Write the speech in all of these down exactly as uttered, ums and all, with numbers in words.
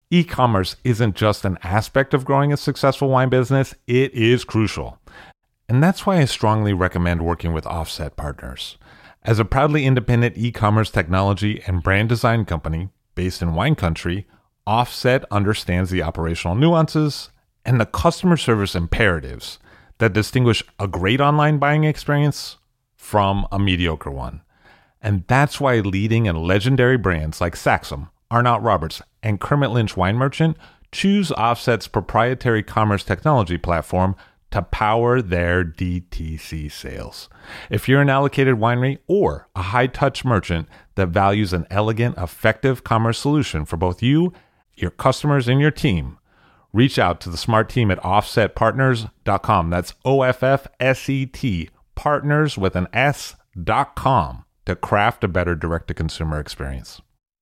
E-commerce isn't just an aspect of growing a successful wine business, it is crucial. And that's why I strongly recommend working with Offset Partners. As a proudly independent e-commerce technology and brand design company based in wine country, Offset understands the operational nuances and the customer service imperatives that distinguish a great online buying experience from a mediocre one. And that's why leading and legendary brands like Saxum, Arnott Roberts, and Kermit Lynch Wine Merchant choose Offset's proprietary commerce technology platform to power their D T C sales. If you're an allocated winery or a high-touch merchant that values an elegant, effective commerce solution for both you, your customers, and your team, reach out to the smart team at offset partners dot com. That's O F F S E T, partners with an S, dot com, to craft a better direct-to-consumer experience.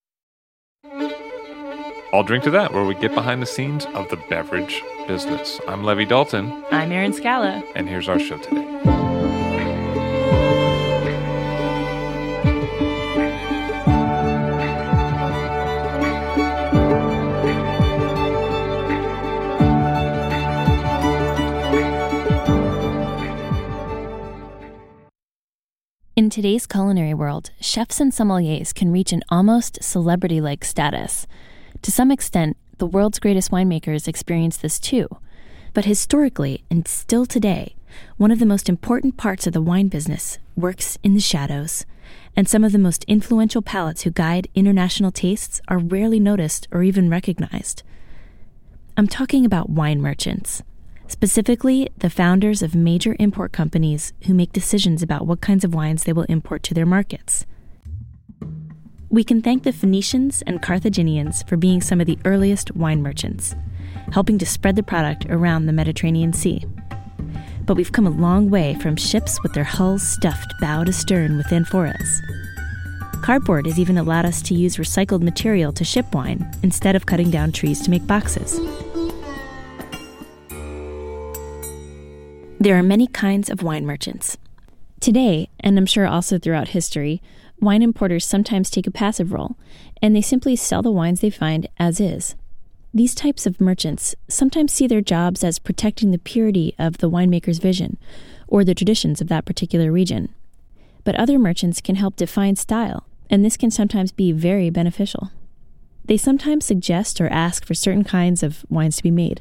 I'll Drink to That, where we get behind the scenes of the beverage business. I'm Levi Dalton. I'm Erin Scala. And here's our show today. In today's culinary world, chefs and sommeliers can reach an almost celebrity-like status. To some extent, the world's greatest winemakers experience this too. But historically, and still today, one of the most important parts of the wine business works in the shadows. And some of the most influential palates who guide international tastes are rarely noticed or even recognized. I'm talking about wine merchants. Specifically, the founders of major import companies who make decisions about what kinds of wines they will import to their markets. We can thank the Phoenicians and Carthaginians for being some of the earliest wine merchants, helping to spread the product around the Mediterranean Sea. But we've come a long way from ships with their hulls stuffed bow to stern with amphoras. Cardboard has even allowed us to use recycled material to ship wine instead of cutting down trees to make boxes. There are many kinds of wine merchants. Today, and I'm sure also throughout history, wine importers sometimes take a passive role, and they simply sell the wines they find as is. These types of merchants sometimes see their jobs as protecting the purity of the winemaker's vision, or the traditions of that particular region. But other merchants can help define style, and this can sometimes be very beneficial. They sometimes suggest or ask for certain kinds of wines to be made.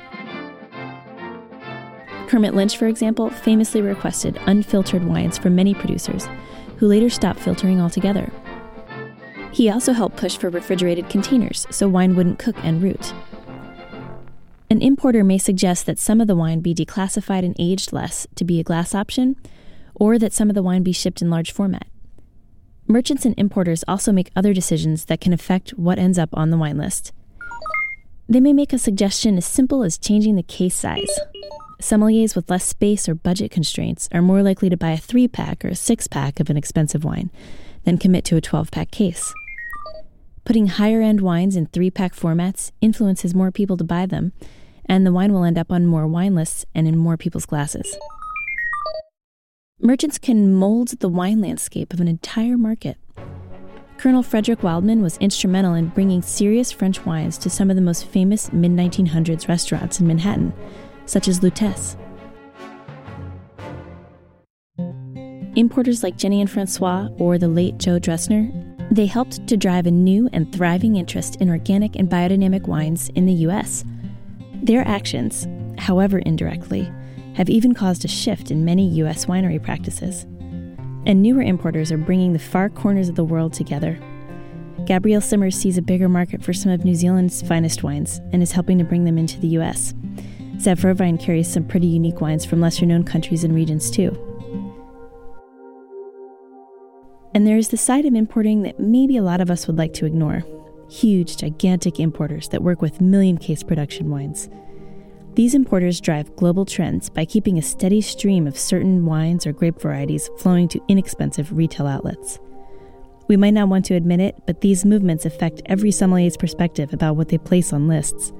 Kermit Lynch, for example, famously requested unfiltered wines from many producers, who later stopped filtering altogether. He also helped push for refrigerated containers so wine wouldn't cook en route. An importer may suggest that some of the wine be declassified and aged less to be a glass option, or that some of the wine be shipped in large format. Merchants and importers also make other decisions that can affect what ends up on the wine list. They may make a suggestion as simple as changing the case size. Sommeliers with less space or budget constraints are more likely to buy a three-pack or a six-pack of an expensive wine than commit to a twelve-pack case. Putting higher-end wines in three-pack formats influences more people to buy them, and the wine will end up on more wine lists and in more people's glasses. Merchants can mold the wine landscape of an entire market. Colonel Frederick Wildman was instrumental in bringing serious French wines to some of the most famous mid nineteen hundreds restaurants in Manhattan, such as Lutèce. Importers like Jenny and Francois or the late Joe Dressner, they helped to drive a new and thriving interest in organic and biodynamic wines in the U S. Their actions, however indirectly, have even caused a shift in many U S winery practices. And newer importers are bringing the far corners of the world together. Gabrielle Simmers sees a bigger market for some of New Zealand's finest wines and is helping to bring them into the U S. Zev Irvine carries some pretty unique wines from lesser-known countries and regions, too. And there is the side of importing that maybe a lot of us would like to ignore. Huge, gigantic importers that work with million-case production wines. These importers drive global trends by keeping a steady stream of certain wines or grape varieties flowing to inexpensive retail outlets. We might not want to admit it, but these movements affect every sommelier's perspective about what they place on lists.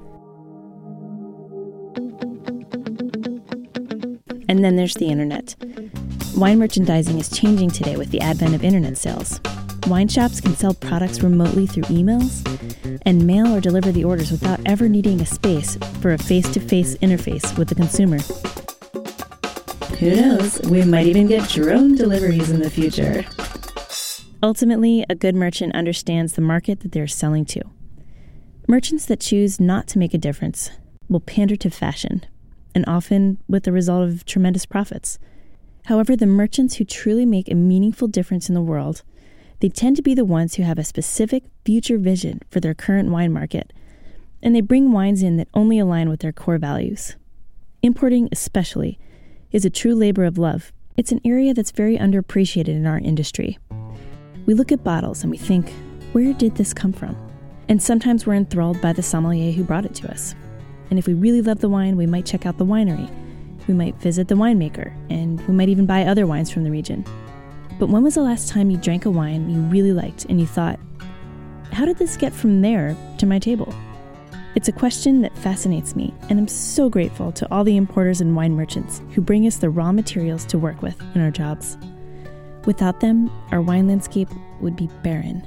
And then there's the internet. Wine merchandising is changing today with the advent of internet sales. Wine shops can sell products remotely through emails, and mail or deliver the orders without ever needing a space for a face-to-face interface with the consumer. Who knows, we might even get drone deliveries in the future. Ultimately, a good merchant understands the market that they're selling to. Merchants that choose not to make a difference will pander to fashion, and often with the result of tremendous profits. However, the merchants who truly make a meaningful difference in the world, they tend to be the ones who have a specific future vision for their current wine market, and they bring wines in that only align with their core values. Importing, especially, is a true labor of love. It's an area that's very underappreciated in our industry. We look at bottles and we think, where did this come from? And sometimes we're enthralled by the sommelier who brought it to us. And if we really love the wine, we might check out the winery. We might visit the winemaker, and we might even buy other wines from the region. But when was the last time you drank a wine you really liked and you thought, how did this get from there to my table? It's a question that fascinates me, and I'm so grateful to all the importers and wine merchants who bring us the raw materials to work with in our jobs. Without them, our wine landscape would be barren.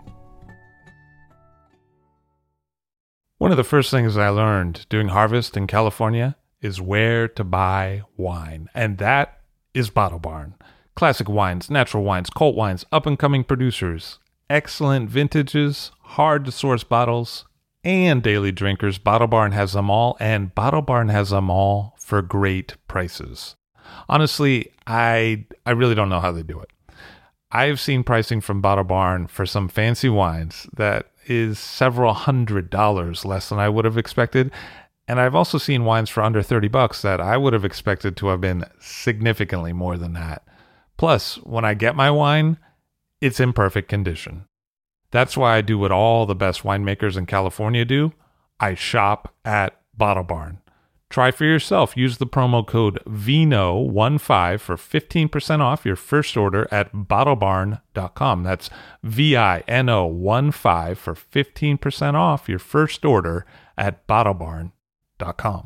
One of the first things I learned doing harvest in California is where to buy wine, and that is Bottle Barn. Classic wines, natural wines, cult wines, up-and-coming producers, excellent vintages, hard-to-source bottles, and daily drinkers. Bottle Barn has them all, and Bottle Barn has them all for great prices. Honestly, I I really don't know how they do it. I've seen pricing from Bottle Barn for some fancy wines that is several hundred dollars less than I would have expected. And I've also seen wines for under thirty bucks that I would have expected to have been significantly more than that. Plus, when I get my wine, it's in perfect condition. That's why I do what all the best winemakers in California do. I shop at Bottle Barn. Try for yourself. Use the promo code V N O fifteen for fifteen percent off your first order at bottle barn dot com. That's V I N O fifteen for fifteen percent off your first order at bottle barn dot com.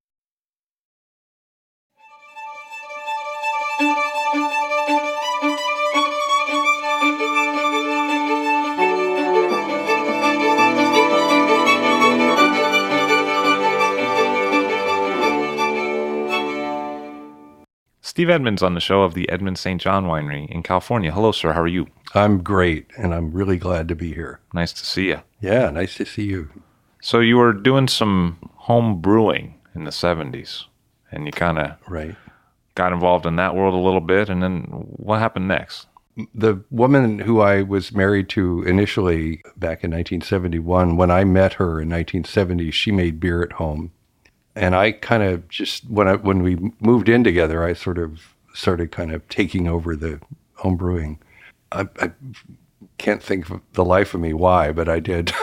Steve Edmonds on the show of the Edmonds Saint John Winery in California. Hello, sir. How are you? I'm great, and I'm really glad to be here. Nice to see you. Yeah, nice to see you. So you were doing some home brewing in the seventies, and you kind of right. got involved in that world a little bit, and then what happened next? The woman who I was married to initially back in nineteen seventy-one, when I met her in nineteen seventy, she made beer at home. And I kind of just, when I, when we moved in together, I sort of started kind of taking over the home brewing. I, I can't think of the life of me why, but I did.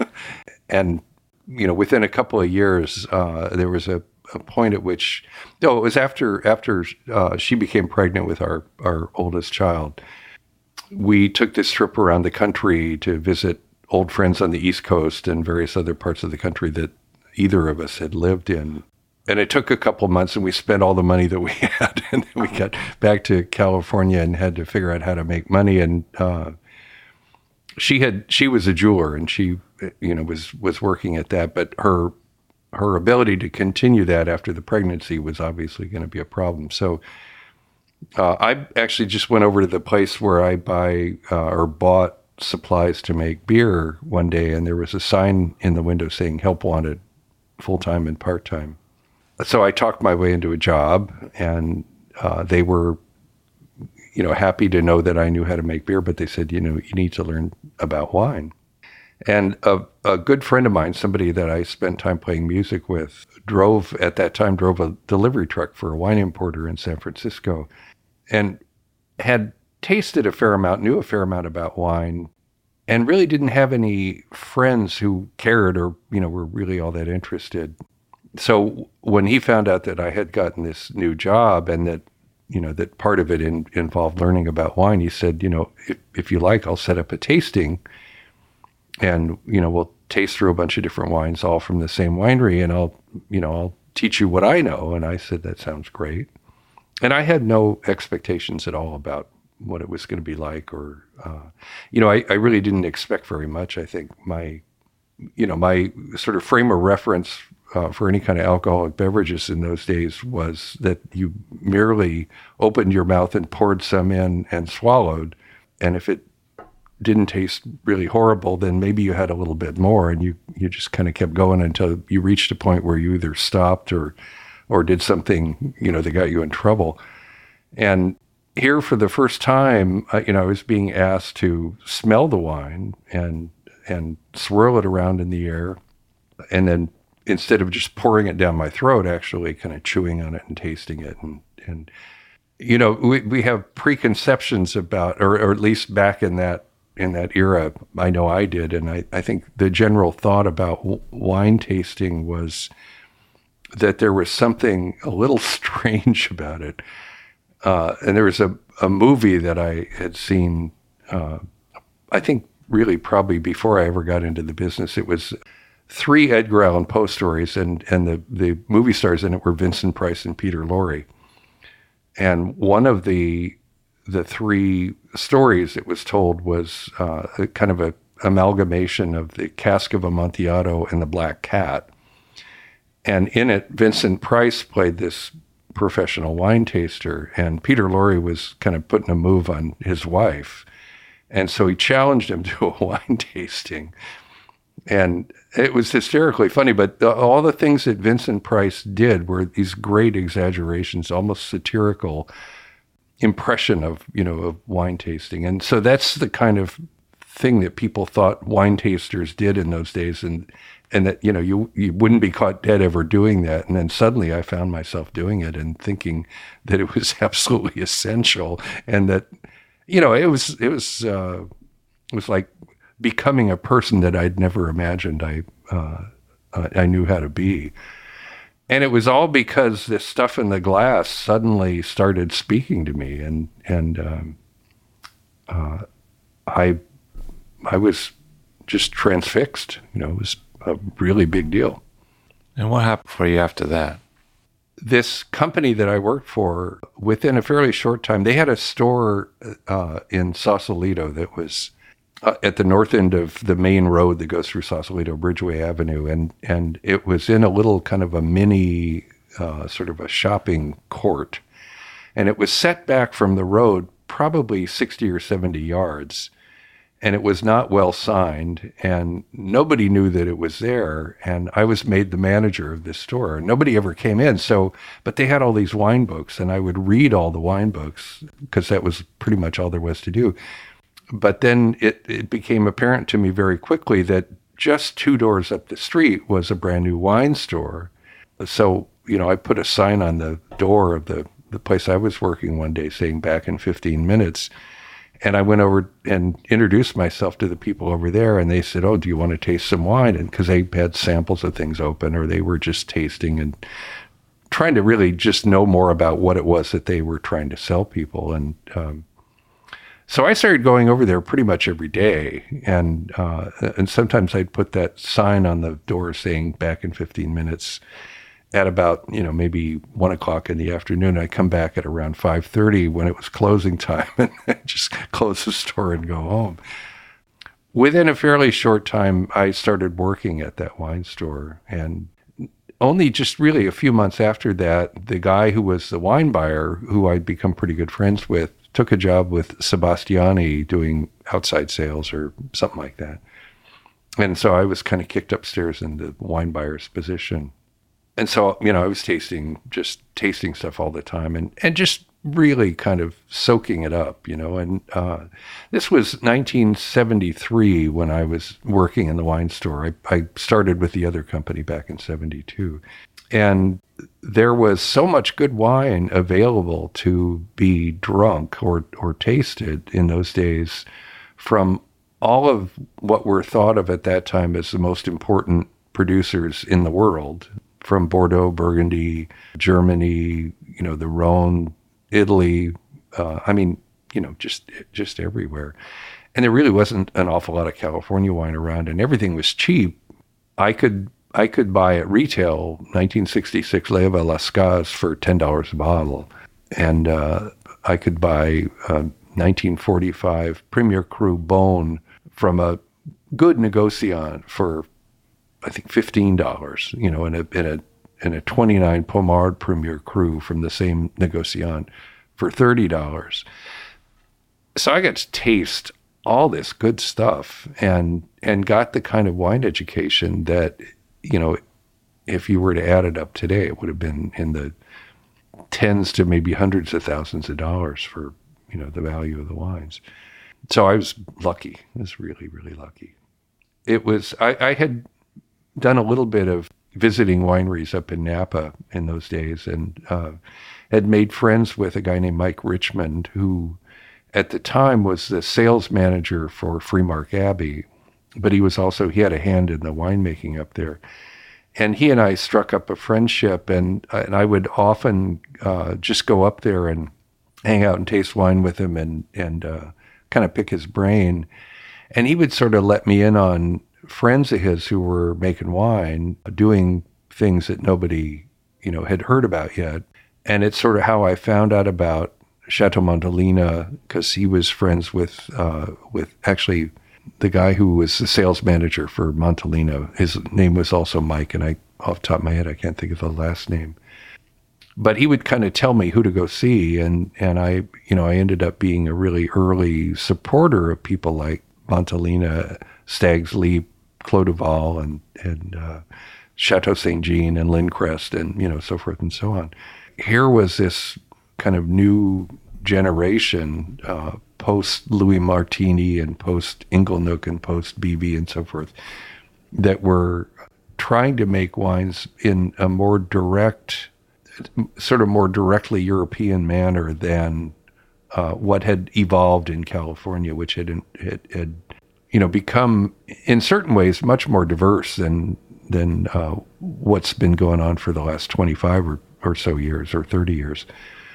And, you know, within a couple of years, uh, there was a, a point at which, no, it was after after uh, she became pregnant with our, our oldest child. We took this trip around the country to visit old friends on the East Coast and various other parts of the country that either of us had lived in. And it took a couple months, and we spent all the money that we had. And then we got back to California and had to figure out how to make money. And uh, she had she was a jeweler, and she, you know, was was working at that. But her her ability to continue that after the pregnancy was obviously going to be a problem. So uh, I actually just went over to the place where I buy uh, or bought supplies to make beer one day, and there was a sign in the window saying "Help Wanted." Full-time and part-time. So I talked my way into a job, and uh, they were, you know, happy to know that I knew how to make beer, but they said, you know, you need to learn about wine. And a, a good friend of mine, somebody that I spent time playing music with, drove, at that time, drove a delivery truck for a wine importer in San Francisco, and had tasted a fair amount, knew a fair amount about wine, and really didn't have any friends who cared or, you know, were really all that interested. So when he found out that I had gotten this new job and that, you know, that part of it in, involved learning about wine, he said, you know, if, if you like, I'll set up a tasting and, you know, we'll taste through a bunch of different wines all from the same winery, and I'll, you know, I'll teach you what I know. And I said, that sounds great. And I had no expectations at all about what it was going to be like, or, uh, you know, I, I really didn't expect very much. I think my you know, my sort of frame of reference uh, for any kind of alcoholic beverages in those days was that you merely opened your mouth and poured some in and swallowed. And if it didn't taste really horrible, then maybe you had a little bit more, and you, you just kind of kept going until you reached a point where you either stopped or or did something, you know, that got you in trouble. And here for the first time, uh, you know, I was being asked to smell the wine and and swirl it around in the air, and then instead of just pouring it down my throat, actually kind of chewing on it and tasting it. And, and you know, we, we have preconceptions about, or, or at least back in that in that era, I know I did, and I, I think the general thought about w- wine tasting was that there was something a little strange about it. Uh, and there was a, a movie that I had seen, uh, I think really probably before I ever got into the business. It was three Edgar Allan Poe stories, and, and the, the movie stars in it were Vincent Price and Peter Lorre. And one of the the three stories it was told was uh, a kind of a amalgamation of the Cask of Amontillado and the Black Cat. And in it, Vincent Price played this professional wine taster, and Peter Lorre was kind of putting a move on his wife. And so he challenged him to a wine tasting. And it was hysterically funny, but the, all the things that Vincent Price did were these great exaggerations, almost satirical impression of, you know, of wine tasting. And so that's the kind of thing that people thought wine tasters did in those days. And, and that, you know, you, you wouldn't be caught dead ever doing that. And then suddenly I found myself doing it and thinking that it was absolutely essential. And that, you know, it was, it was, uh, it was like becoming a person that I'd never imagined I, uh, I knew how to be. And it was all because this stuff in the glass suddenly started speaking to me, and and um, uh, I I was just transfixed. You know, it was a really big deal. And what happened for you after that? This company that I worked for, within a fairly short time, they had a store uh, in Sausalito that was Uh, at the north end of the main road that goes through Sausalito, Bridgeway Avenue. And, and it was in a little kind of a mini, uh, sort of a shopping court. And it was set back from the road probably sixty or seventy yards. And it was not well signed, and nobody knew that it was there. And I was made the manager of this store. Nobody ever came in. So, but they had all these wine books, and I would read all the wine books because that was pretty much all there was to do. But then it, it became apparent to me very quickly that just two doors up the street was a brand new wine store. So, you know, I put a sign on the door of the, the place I was working one day saying back in fifteen minutes. And I went over and introduced myself to the people over there, and they said, "Oh, do you want to taste some wine?" And because they had samples of things open, or they were just tasting and trying to really just know more about what it was that they were trying to sell people. And, um, So I started going over there pretty much every day, and uh, and sometimes I'd put that sign on the door saying back in fifteen minutes at about, you know, maybe one o'clock in the afternoon. I'd come back at around five thirty when it was closing time, and I'd just close the store and go home. Within a fairly short time, I started working at that wine store, and only just really a few months after that, the guy who was the wine buyer, who I'd become pretty good friends with, took a job with Sebastiani doing outside sales or something like that. And so I was kind of kicked upstairs in the wine buyer's position. And so, you know, I was tasting, just tasting stuff all the time, and, and just really kind of soaking it up, you know. And uh, this was nineteen seventy-three when I was working in the wine store. I, I started with the other company back in seventy-two. And there was so much good wine available to be drunk or, or tasted in those days from all of what were thought of at that time as the most important producers in the world, from Bordeaux, Burgundy, Germany, you know, the Rhone, Italy. Uh, I mean, you know, just just everywhere. And there really wasn't an awful lot of California wine around, and everything was cheap. I could I could buy at retail nineteen sixty-six Leyva Lascaz for ten dollars a bottle. And uh, I could buy uh, nineteen forty-five Premier Cru Beaune from a good negociant for I think fifteen dollars, you know, in a in a in a twenty-nine Pommard Premier Cru from the same Negociant for thirty dollars. So I got to taste all this good stuff and and got the kind of wine education that, you know, if you were to add it up today, it would have been in the tens to maybe hundreds of thousands of dollars for, you know, the value of the wines. So I was lucky. I was really, really lucky. It was, I, I had done a little bit of visiting wineries up in Napa in those days and uh, had made friends with a guy named Mike Richmond, who at the time was the sales manager for Freemark Abbey, but he was also, he had a hand in the winemaking up there. And he and I struck up a friendship, and and I would often uh, just go up there and hang out and taste wine with him and, and uh, kind of pick his brain. And he would sort of let me in on friends of his who were making wine, doing things that nobody, you know, had heard about yet. And it's sort of how I found out about Chateau Montelena, because he was friends with uh, with actually the guy who was the sales manager for Montelena. His name was also Mike, and I, off the top of my head, I can't think of the last name. But he would kind of tell me who to go see, and and I, you know, I ended up being a really early supporter of people like Montelena, Stag's Leap, Clos du Val, and and uh, Chateau Saint Jean, and Lindcrest, and you know, so forth and so on. Here was this kind of new generation, uh, post Louis Martini and post Inglenook and post B V and so forth, that were trying to make wines in a more direct, sort of more directly European manner than uh, what had evolved in California, which had, had, had, you know, become in certain ways much more diverse than than uh, what's been going on for the last twenty-five or, or so years or thirty years,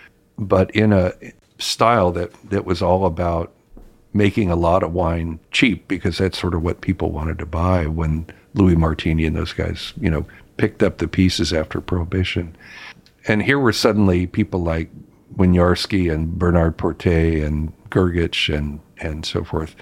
but in a style that, that was all about making a lot of wine cheap, because that's sort of what people wanted to buy when Louis Martini and those guys, you know, picked up the pieces after Prohibition. And here were suddenly people like Winiarski and Bernard Portet and Grgich and, and so forth,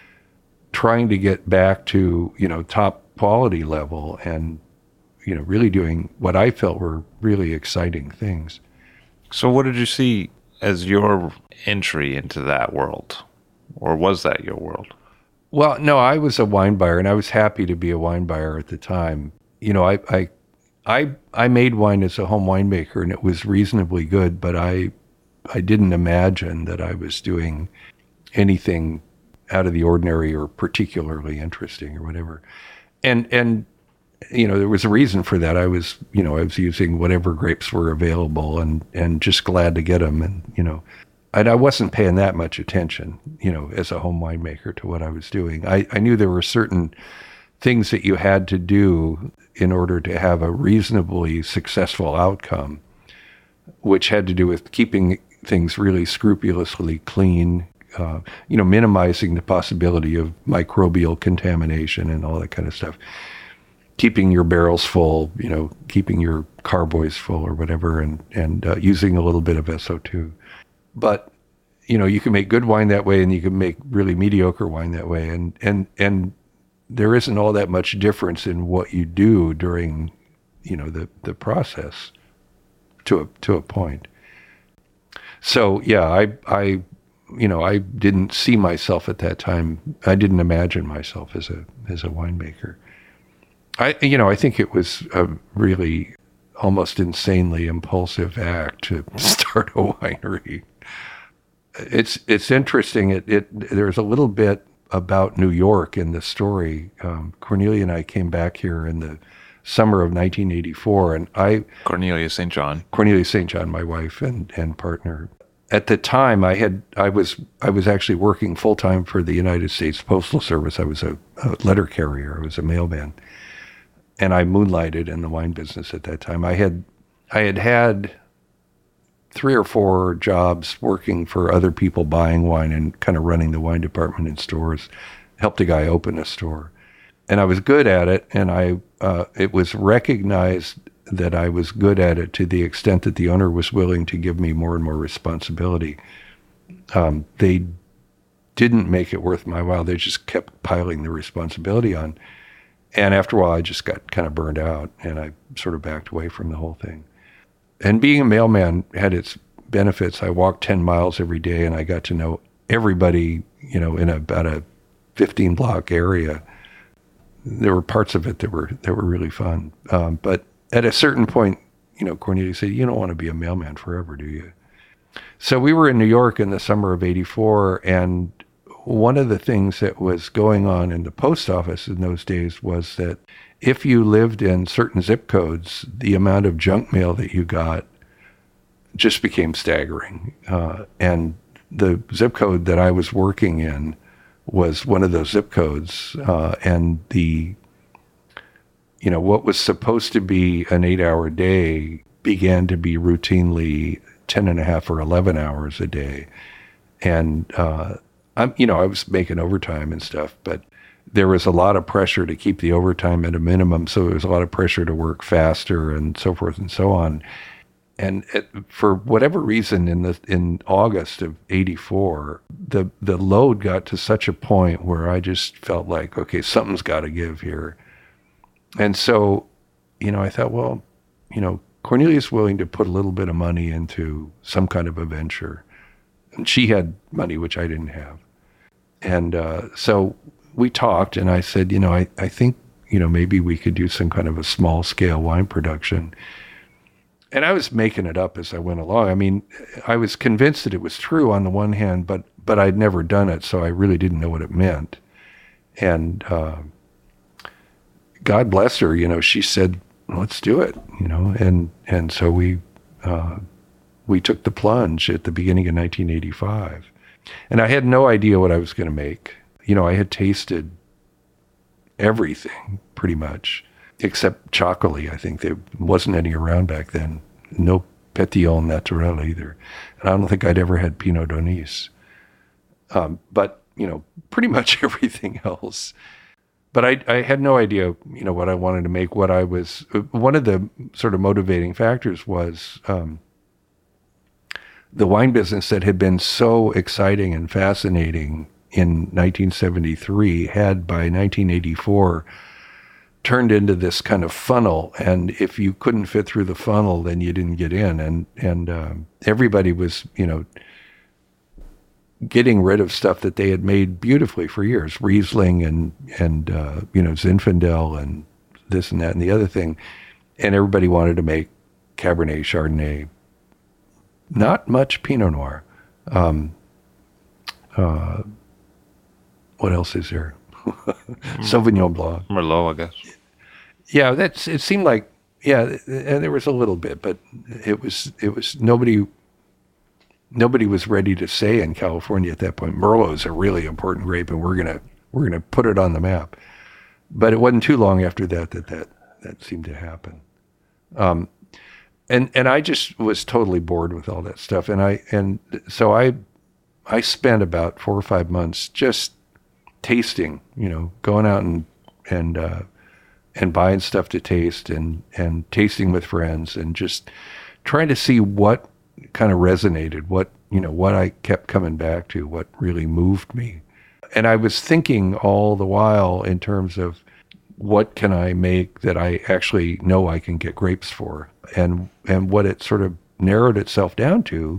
trying to get back to, you know, top quality level and, you know, really doing what I felt were really exciting things. So what did you see as your entry into that world? Or was that your world? Well, no, I was a wine buyer, and I was happy to be a wine buyer at the time. You know, I I I, I made wine as a home winemaker, and it was reasonably good, but I I didn't imagine that I was doing anything out of the ordinary or particularly interesting or whatever. And and you know, there was a reason for that. I was, you know, I was using whatever grapes were available and, and just glad to get them. And, you know, and I wasn't paying that much attention, you know, as a home winemaker to what I was doing. I, I knew there were certain things that you had to do in order to have a reasonably successful outcome, which had to do with keeping things really scrupulously clean, uh, you know, minimizing the possibility of microbial contamination and all that kind of stuff. Keeping your barrels full, you know, keeping your carboys full or whatever, and, and uh, using a little bit of S O two. But, you know, you can make good wine that way, and you can make really mediocre wine that way. And, and, and there isn't all that much difference in what you do during, you know, the, the process to a, to a point. So, yeah, I, I, you know, I didn't see myself at that time. I didn't imagine myself as a, as a winemaker. I, you know, I think it was a really almost insanely impulsive act to start a winery. It's it's interesting. It it there's a little bit about New York in the story. Um, Cornelia and I came back here in the summer of nineteen eighty-four, and I Cornelia Saint John, Cornelia Saint John, my wife and and partner. At the time, I had I was I was actually working full time for the United States Postal Service. I was a, a letter carrier. I was a mailman. And I moonlighted in the wine business at that time. I had, I had had three or four jobs working for other people buying wine and kind of running the wine department in stores. Helped a guy open a store, and I was good at it. And I, uh, it was recognized that I was good at it to the extent that the owner was willing to give me more and more responsibility. Um, they didn't make it worth my while. They just kept piling the responsibility on. And after a while, I just got kind of burned out, and I sort of backed away from the whole thing. And being a mailman had its benefits. I walked ten miles every day, and I got to know everybody, you know, in a, about a fifteen block area. There were parts of it that were that were really fun. Um, but at a certain point, you know, Cornelius said, "You don't want to be a mailman forever, do you?" So we were in New York in the summer of eighty-four, and one of the things that was going on in the post office in those days was that if you lived in certain zip codes, the amount of junk mail that you got just became staggering. Uh, and the zip code that I was working in was one of those zip codes. Uh, and the, you know, what was supposed to be an eight hour day began to be routinely ten and a half or eleven hours a day. And, uh, I'm, you know, I was making overtime and stuff, but there was a lot of pressure to keep the overtime at a minimum. So there was a lot of pressure to work faster and so forth and so on. And it, for whatever reason, in the in August of eighty-four, the the load got to such a point where I just felt like, okay, something's got to give here. And so, you know, I thought, well, you know, Cornelia's willing to put a little bit of money into some kind of a venture. And she had money, which I didn't have. And uh, so we talked, and I said, you know, I, I think, you know, maybe we could do some kind of a small scale wine production. And I was making it up as I went along. I mean, I was convinced that it was true on the one hand, but but I'd never done it, so I really didn't know what it meant. And uh, God bless her, you know, she said, let's do it, you know. And and so we uh, we took the plunge at the beginning of nineteen eighty-five. And I had no idea what I was going to make. You know, I had tasted everything pretty much, except Chocolate. I think there wasn't any around back then. No Petillon Naturel either. And I don't think I'd ever had Pinot Donis. Um, but, you know, pretty much everything else. But I, I had no idea, you know, what I wanted to make. What I was, one of the sort of motivating factors was um, the wine business that had been so exciting and fascinating in nineteen seventy-three had by nineteen eighty-four turned into this kind of funnel. And if you couldn't fit through the funnel, then you didn't get in. And, and um, everybody was, you know, getting rid of stuff that they had made beautifully for years, Riesling and, and uh, you know, Zinfandel and this and that and the other thing. And everybody wanted to make Cabernet, Chardonnay, not much Pinot Noir. Um, uh, what else is there? Sauvignon Blanc. Merlot, I guess. Yeah, that's, it seemed like, yeah, and there was a little bit, but it was, it was, nobody, nobody was ready to say in California at that point, Merlot is a really important grape and we're going to, we're going to put it on the map. But it wasn't too long after that that that, that seemed to happen. Um, and, and I just was totally bored with all that stuff. And I, and so I, I spent about four or five months just tasting, you know, going out and, and, uh, and buying stuff to taste and, and tasting with friends and just trying to see what kind of resonated, what, you know, what I kept coming back to, what really moved me. And I was thinking all the while in terms of what can I make that I actually know I can get grapes for? And, and what it sort of narrowed itself down to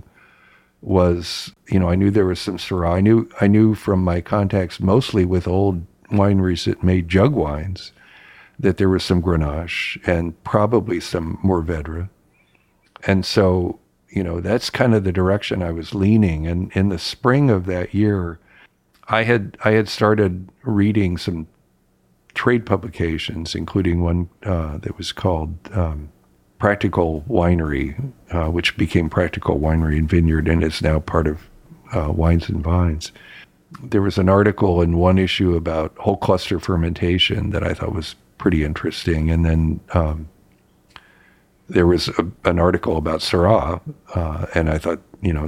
was, you know, I knew there was some Syrah. I knew, I knew from my contacts mostly with old wineries that made jug wines that there was some Grenache and probably some Mourvedre. And so, you know, that's kind of the direction I was leaning. And in the spring of that year, I had I had started reading some trade publications, including one uh, that was called um, Practical Winery, uh, which became Practical Winery and Vineyard and is now part of uh, Wines and Vines. There was an article in one issue about whole cluster fermentation that I thought was pretty interesting. And then um, there was a, an article about Syrah, uh, and I thought, you know,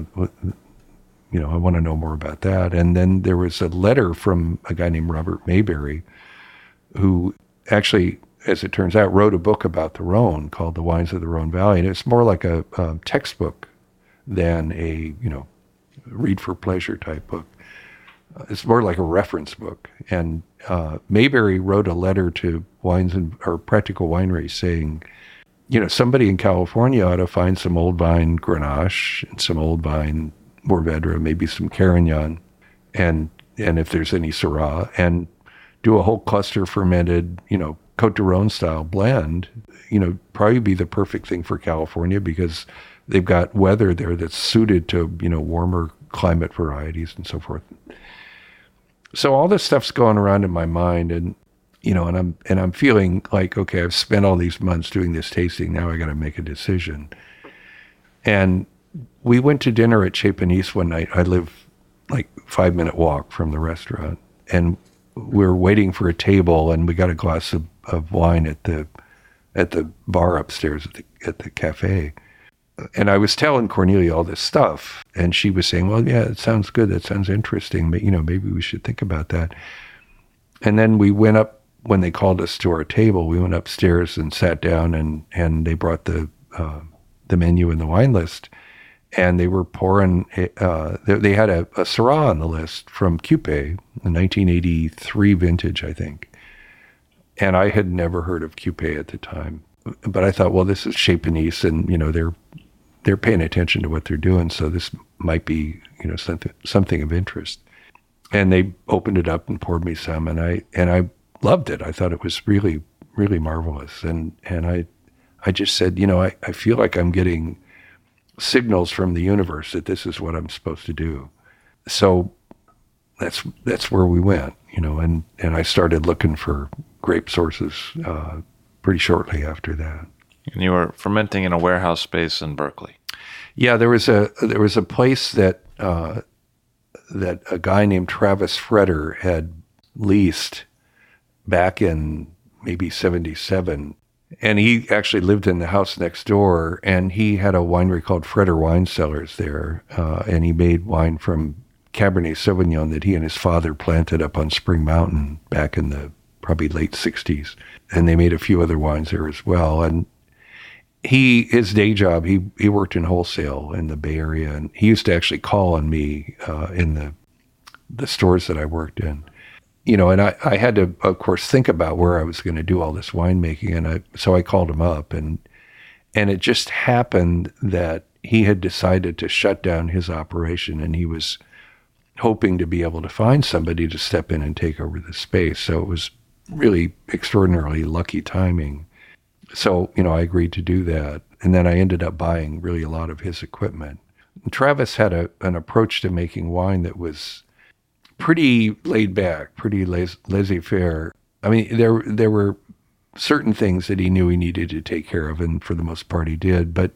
you know, I want to know more about that. And then there was a letter from a guy named Robert Mayberry, who actually, as it turns out, wrote a book about the Rhone called The Wines of the Rhone Valley. And it's more like a, a textbook than a, you know, read for pleasure type book. It's more like a reference book. And uh, Mayberry wrote a letter to Wines and or Practical Winery saying, you know, somebody in California ought to find some old vine Grenache and some old vine Mourvedre, maybe some Carignan, and and if there's any Syrah, and do a whole cluster fermented, you know, Côte du Rhône style blend. You know, probably be the perfect thing for California because they've got weather there that's suited to, you know, warmer climate varieties and so forth. So all this stuff's going around in my mind, and you know, and I'm and I'm feeling like, okay, I've spent all these months doing this tasting. Now I got to make a decision. And we went to dinner at Chez Panisse one night. I live like five minute walk from the restaurant, and we were waiting for a table, and we got a glass of, of wine at the at the bar upstairs at the at the cafe. And I was telling Cornelia all this stuff, and she was saying, well, yeah, it sounds good. That sounds interesting. But, you know, maybe we should think about that. And then we went up, when they called us to our table, we went upstairs and sat down, and, and they brought the uh, the menu and the wine list. And they were pouring, uh, they, they had a, a Syrah on the list from Cupé, a nineteen eighty-three vintage, I think. And I had never heard of Cupé at the time. But I thought, well, this is Chez Panisse, and, you know, they're they're paying attention to what they're doing, so this might be, you know, something something of interest. And they opened it up and poured me some, and I and I loved it. I thought it was really, really marvelous. And and I I just said, you know, I, I feel like I'm getting signals from the universe that this is what I'm supposed to do. So that's that's where we went, you know, and, and I started looking for grape sources uh, pretty shortly after that. And you were fermenting in a warehouse space in Berkeley. Yeah, there was a there was a place that uh, that a guy named Travis Freder had leased back in maybe seventy-seven. And he actually lived in the house next door, and he had a winery called Freder Wine Cellars there, uh, and he made wine from Cabernet Sauvignon that he and his father planted up on Spring Mountain back in the probably late sixties. And they made a few other wines there as well. And he, his day job, he he worked in wholesale in the Bay Area, and he used to actually call on me uh, in the the stores that I worked in. You know, and I, I had to, of course, think about where I was going to do all this winemaking. And I, so I called him up, and and it just happened that he had decided to shut down his operation, and he was hoping to be able to find somebody to step in and take over the space. So it was really extraordinarily lucky timing. So, you know, I agreed to do that. And then I ended up buying really a lot of his equipment. And Travis had a, an approach to making wine that was pretty laid back, pretty lais- laissez-faire. I mean, there there were certain things that he knew he needed to take care of, and for the most part he did, but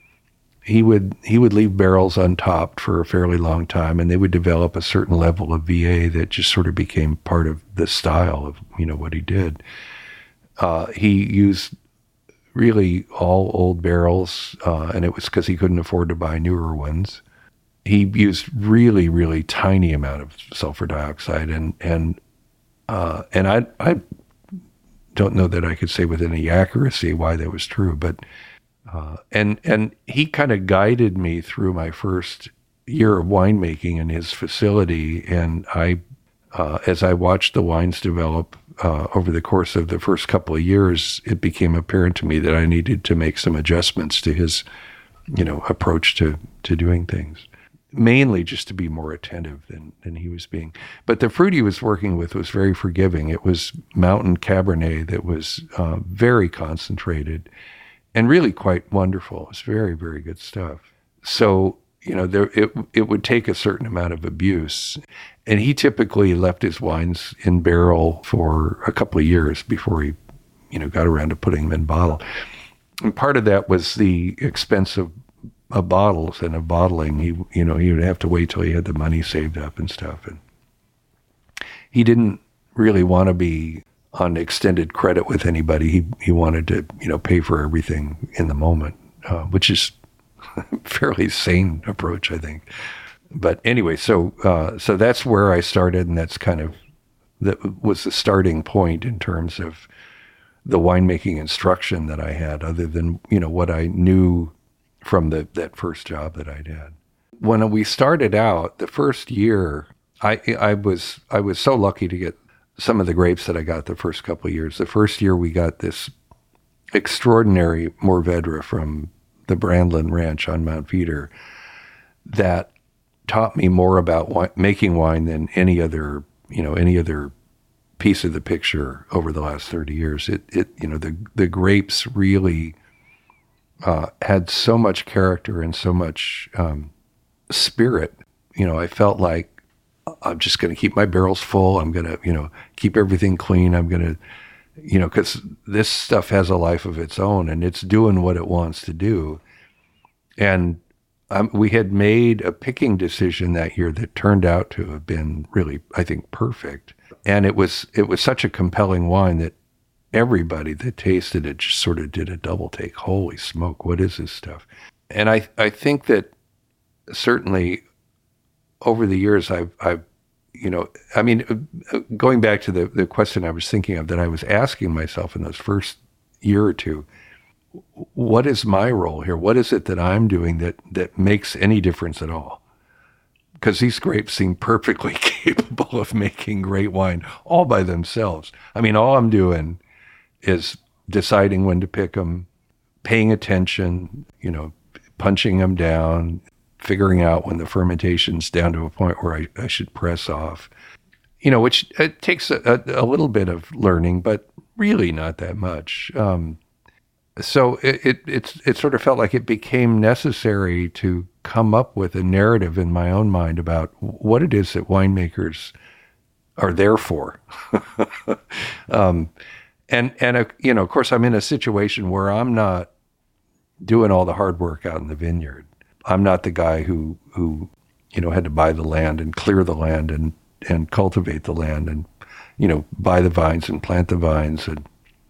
he would he would leave barrels untopped for a fairly long time, and they would develop a certain level of V A that just sort of became part of the style of, you know, what he did. Uh, he used really all old barrels, uh, and it was because he couldn't afford to buy newer ones. He used really, really tiny amount of sulfur dioxide, and and uh, and I I don't know that I could say with any accuracy why that was true, but uh, and and he kind of guided me through my first year of winemaking in his facility, and I uh, as I watched the wines develop uh, over the course of the first couple of years, it became apparent to me that I needed to make some adjustments to his, you know, approach to to doing things. Mainly just to be more attentive than, than he was being. But the fruit he was working with was very forgiving. It was mountain Cabernet that was uh, very concentrated and really quite wonderful. It was very, very good stuff. So, you know, there it it would take a certain amount of abuse. And he typically left his wines in barrel for a couple of years before he, you know, got around to putting them in bottle. And part of that was the expense of of bottles and of bottling. He, you know, he would have to wait till he had the money saved up and stuff. And he didn't really want to be on extended credit with anybody. He he wanted to, you know, pay for everything in the moment, uh, which is a fairly sane approach, I think. But anyway, so uh, so that's where I started, and that's kind of that was the starting point in terms of the winemaking instruction that I had, other than, you know, what I knew from the that first job that I'd had. When we started out, the first year, I I was I was so lucky to get some of the grapes that I got the first couple of years. The first year we got this extraordinary Mourvedre from the Brandlin Ranch on Mount Veeder that taught me more about wine, making wine than any other, you know, any other piece of the picture over the last thirty years. It, it, you know, the the grapes really uh, had so much character and so much um, spirit. You know, I felt like I'm just going to keep my barrels full. I'm going to, you know, keep everything clean. I'm going to, you know, because this stuff has a life of its own and it's doing what it wants to do. And um, we had made a picking decision that year that turned out to have been really, I think, perfect. And it was it was such a compelling wine that everybody that tasted it just sort of did a double take. Holy smoke, what is this stuff? And I I think that certainly over the years I've I've you know I mean going back to the the question I was thinking of that I was asking myself in those first year or two, what is my role here? What is it that I'm doing that that makes any difference at all? Because these grapes seem perfectly capable of making great wine all by themselves. I mean, all I'm doing is deciding when to pick them, paying attention, you know, punching them down, figuring out when the fermentation's down to a point where I, I should press off, you know, which it takes a, a, a little bit of learning, but really not that much. Um, so it, it, it's, it sort of felt like it became necessary to come up with a narrative in my own mind about what it is that winemakers are there for. um, and, and uh, you know, of course, I'm in a situation where I'm not doing all the hard work out in the vineyard. I'm not the guy who, who, you know, had to buy the land and clear the land and, and cultivate the land and, you know, buy the vines and plant the vines and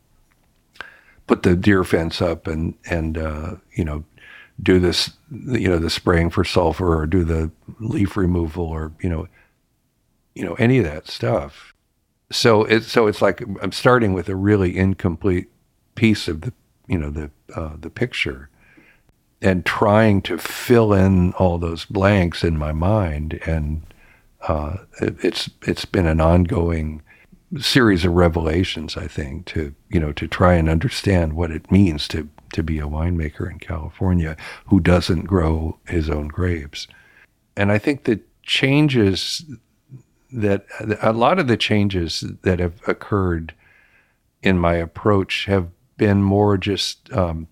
put the deer fence up and, and, uh, you know, do this, you know, the spraying for sulfur or do the leaf removal or, you know, you know, any of that stuff. So it's, so it's like I'm starting with a really incomplete piece of the, you know, the, uh, the picture and trying to fill in all those blanks in my mind. And, uh, it, it's, it's been an ongoing series of revelations, I think, to, you know, to try and understand what it means to, to be a winemaker in California who doesn't grow his own grapes. And I think the changes that, a lot of the changes that have occurred in my approach have been more just um,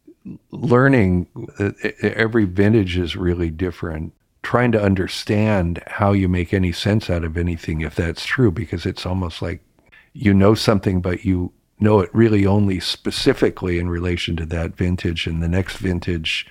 learning that every vintage is really different, trying to understand how you make any sense out of anything, if that's true, because it's almost like you know something, but you know it really only specifically in relation to that vintage, and the next vintage,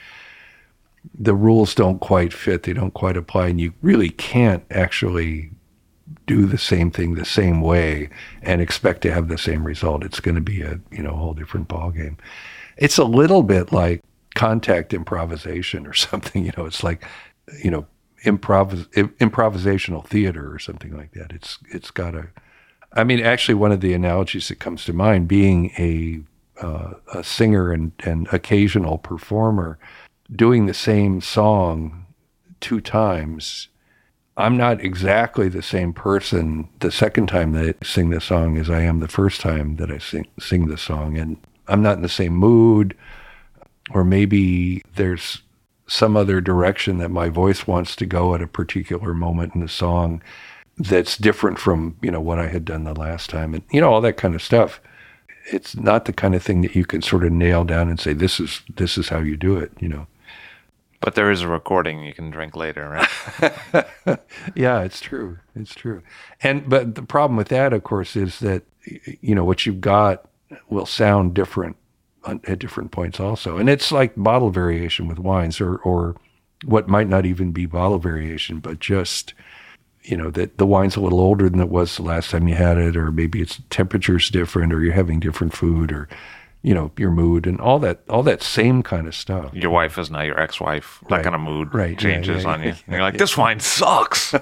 the rules don't quite fit, they don't quite apply, and you really can't actually do the same thing the same way and expect to have the same result. It's going to be a, you know, whole different ballgame. It's a little bit like contact improvisation or something, you know, it's like, you know, improv improvisational theater or something like that. It's it's got a, I mean, actually one of the analogies that comes to mind, being a uh, a singer and, and occasional performer, doing the same song two times, I'm not exactly the same person the second time that I sing the song as I am the first time that I sing, sing the song. And I'm not in the same mood, or maybe there's some other direction that my voice wants to go at a particular moment in the song that's different from, you know, what I had done the last time. And, you know, all that kind of stuff. It's not the kind of thing that you can sort of nail down and say, this is, this is how you do it, you know. But there is a recording you can drink later, right? Yeah, it's true. It's true. And, but the problem with that, of course, is that, you know, what you've got will sound different at different points also. And it's like bottle variation with wines, or, or what might not even be bottle variation, but just, you know, that the wine's a little older than it was the last time you had it, or maybe its temperature's different, or you're having different food, or, you know, your mood and all that, all that same kind of stuff. Your wife is now your ex-wife. That Right. kind of mood Right. changes Yeah, yeah, on you. yeah, And you're like, yeah. this wine sucks.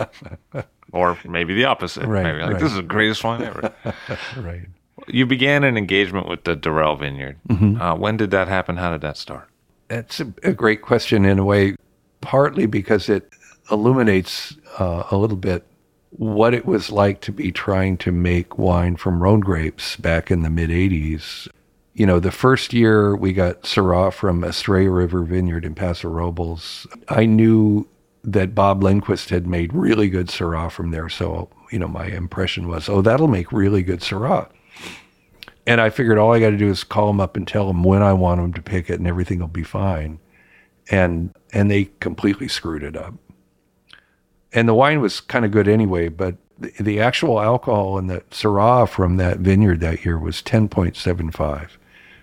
Or maybe the opposite. Right, Maybe like, right. this is the greatest wine ever. Right. You began an engagement with the Durrell Vineyard. Mm-hmm. Uh, when did that happen? How did that start? That's a, a great question in a way, partly because it illuminates uh, a little bit what it was like to be trying to make wine from Rhone grapes back in the mid-eighties. You know, the first year we got Syrah from Estrella River Vineyard in Paso Robles. I knew that Bob Lindquist had made really good Syrah from there. So, you know, my impression was, oh, that'll make really good Syrah. And I figured all I got to do is call them up and tell them when I want them to pick it and everything will be fine. And and they completely screwed it up. And the wine was kind of good anyway, but the, the actual alcohol in the Syrah from that vineyard that year was ten point seven five.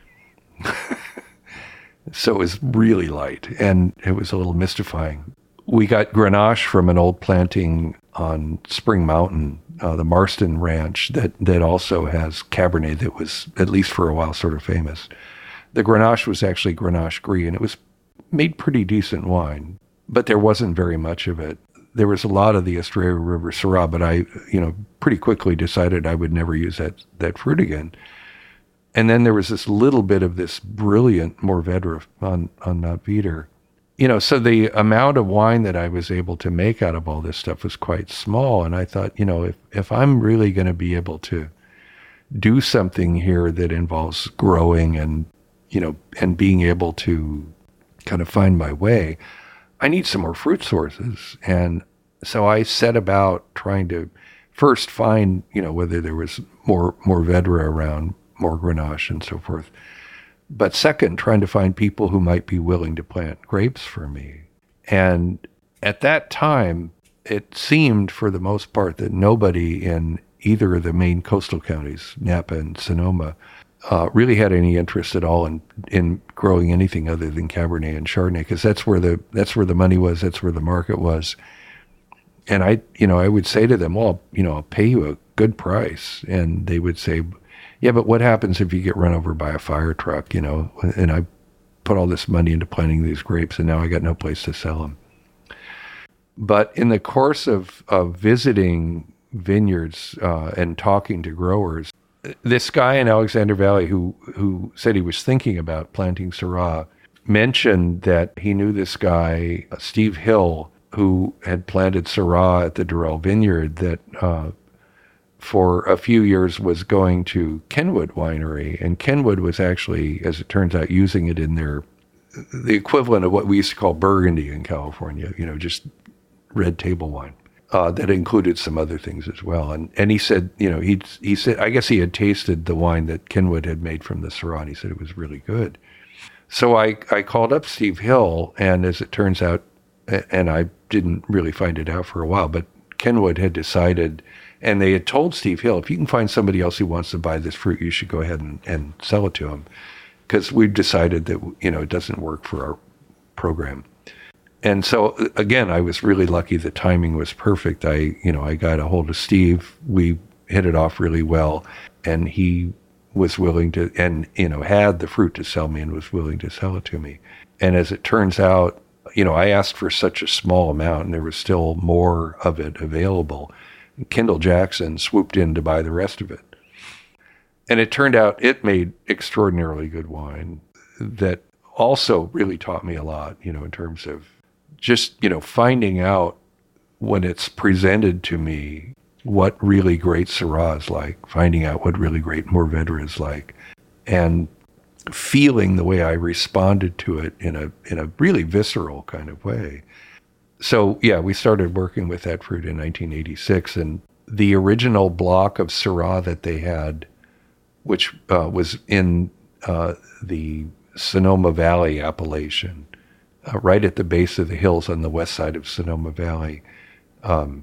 So it was really light, and it was a little mystifying. We got Grenache from an old planting on Spring Mountain, uh, the Marston Ranch, that, that also has Cabernet that was, at least for a while, sort of famous. The Grenache was actually Grenache Gris, and it was made pretty decent wine, but there wasn't very much of it. There was a lot of the Estrella River Syrah, but I, you know, pretty quickly decided I would never use that, that fruit again. And then there was this little bit of this brilliant Mourvèdre on, on Mount Veeder. You know, so the amount of wine that I was able to make out of all this stuff was quite small. And I thought, you know, if, if I'm really going to be able to do something here that involves growing and, you know, and being able to kind of find my way, I need some more fruit sources. And so I set about trying to first find, you know, whether there was more Mourvèdre around, more Grenache and so forth. But second, trying to find people who might be willing to plant grapes for me. And at that time, it seemed for the most part that nobody in either of the main coastal counties, Napa and Sonoma, uh, really had any interest at all in, in growing anything other than Cabernet and Chardonnay, because that's where the that's where the money was, that's where the market was. And I, you know, I would say to them, well, you know, I'll pay you a good price. And they would say, yeah, but what happens if you get run over by a fire truck, you know? And I put all this money into planting these grapes, and now I got no place to sell them. But in the course of, of visiting vineyards uh, and talking to growers, this guy in Alexander Valley who, who said he was thinking about planting Syrah mentioned that he knew this guy, Steve Hill, who had planted Syrah at the Durrell Vineyard that uh, for a few years was going to Kenwood Winery. And Kenwood was actually, as it turns out, using it in their, the equivalent of what we used to call Burgundy in California, you know, just red table wine. Uh, that included some other things as well. And and he said, you know, he he said, I guess he had tasted the wine that Kenwood had made from the Syrah, and he said it was really good. So I, I called up Steve Hill, and as it turns out, and I didn't really find it out for a while, but Kenwood had decided, and they had told Steve Hill, if you can find somebody else who wants to buy this fruit, you should go ahead and, and sell it to him, because we've decided that, you know, it doesn't work for our program. And so, again, I was really lucky. The timing was perfect. I, you know, I got a hold of Steve. We hit it off really well. And he was willing to, and, you know, had the fruit to sell me and was willing to sell it to me. And as it turns out, you know, I asked for such a small amount and there was still more of it available. Kendall Jackson swooped in to buy the rest of it. And it turned out it made extraordinarily good wine that also really taught me a lot, you know, in terms of just, you know, finding out when it's presented to me what really great Syrah is like, finding out what really great Mourvèdre is like, and feeling the way I responded to it in a in a really visceral kind of way. So, yeah, we started working with that fruit in nineteen eighty-six, and the original block of Syrah that they had, which uh, was in uh, the Sonoma Valley appellation, Uh, right at the base of the hills on the west side of Sonoma Valley, um,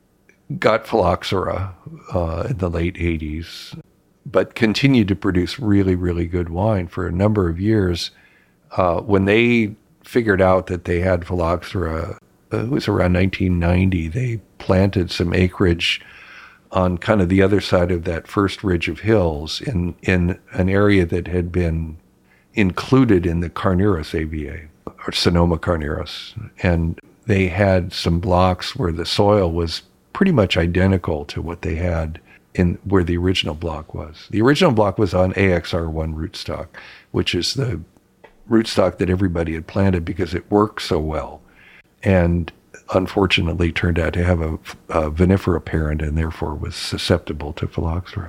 got phylloxera uh, in the late eighties, but continued to produce really, really good wine for a number of years. Uh, when they figured out that they had phylloxera, uh, it was around nineteen ninety, they planted some acreage on kind of the other side of that first ridge of hills in, in an area that had been included in the Carneros A V A. Or Sonoma Carneros, and they had some blocks where the soil was pretty much identical to what they had in where the original block was. The original block was on A X R one rootstock, which is the rootstock that everybody had planted because it worked so well. And unfortunately turned out to have a, a vinifera parent and therefore was susceptible to phylloxera.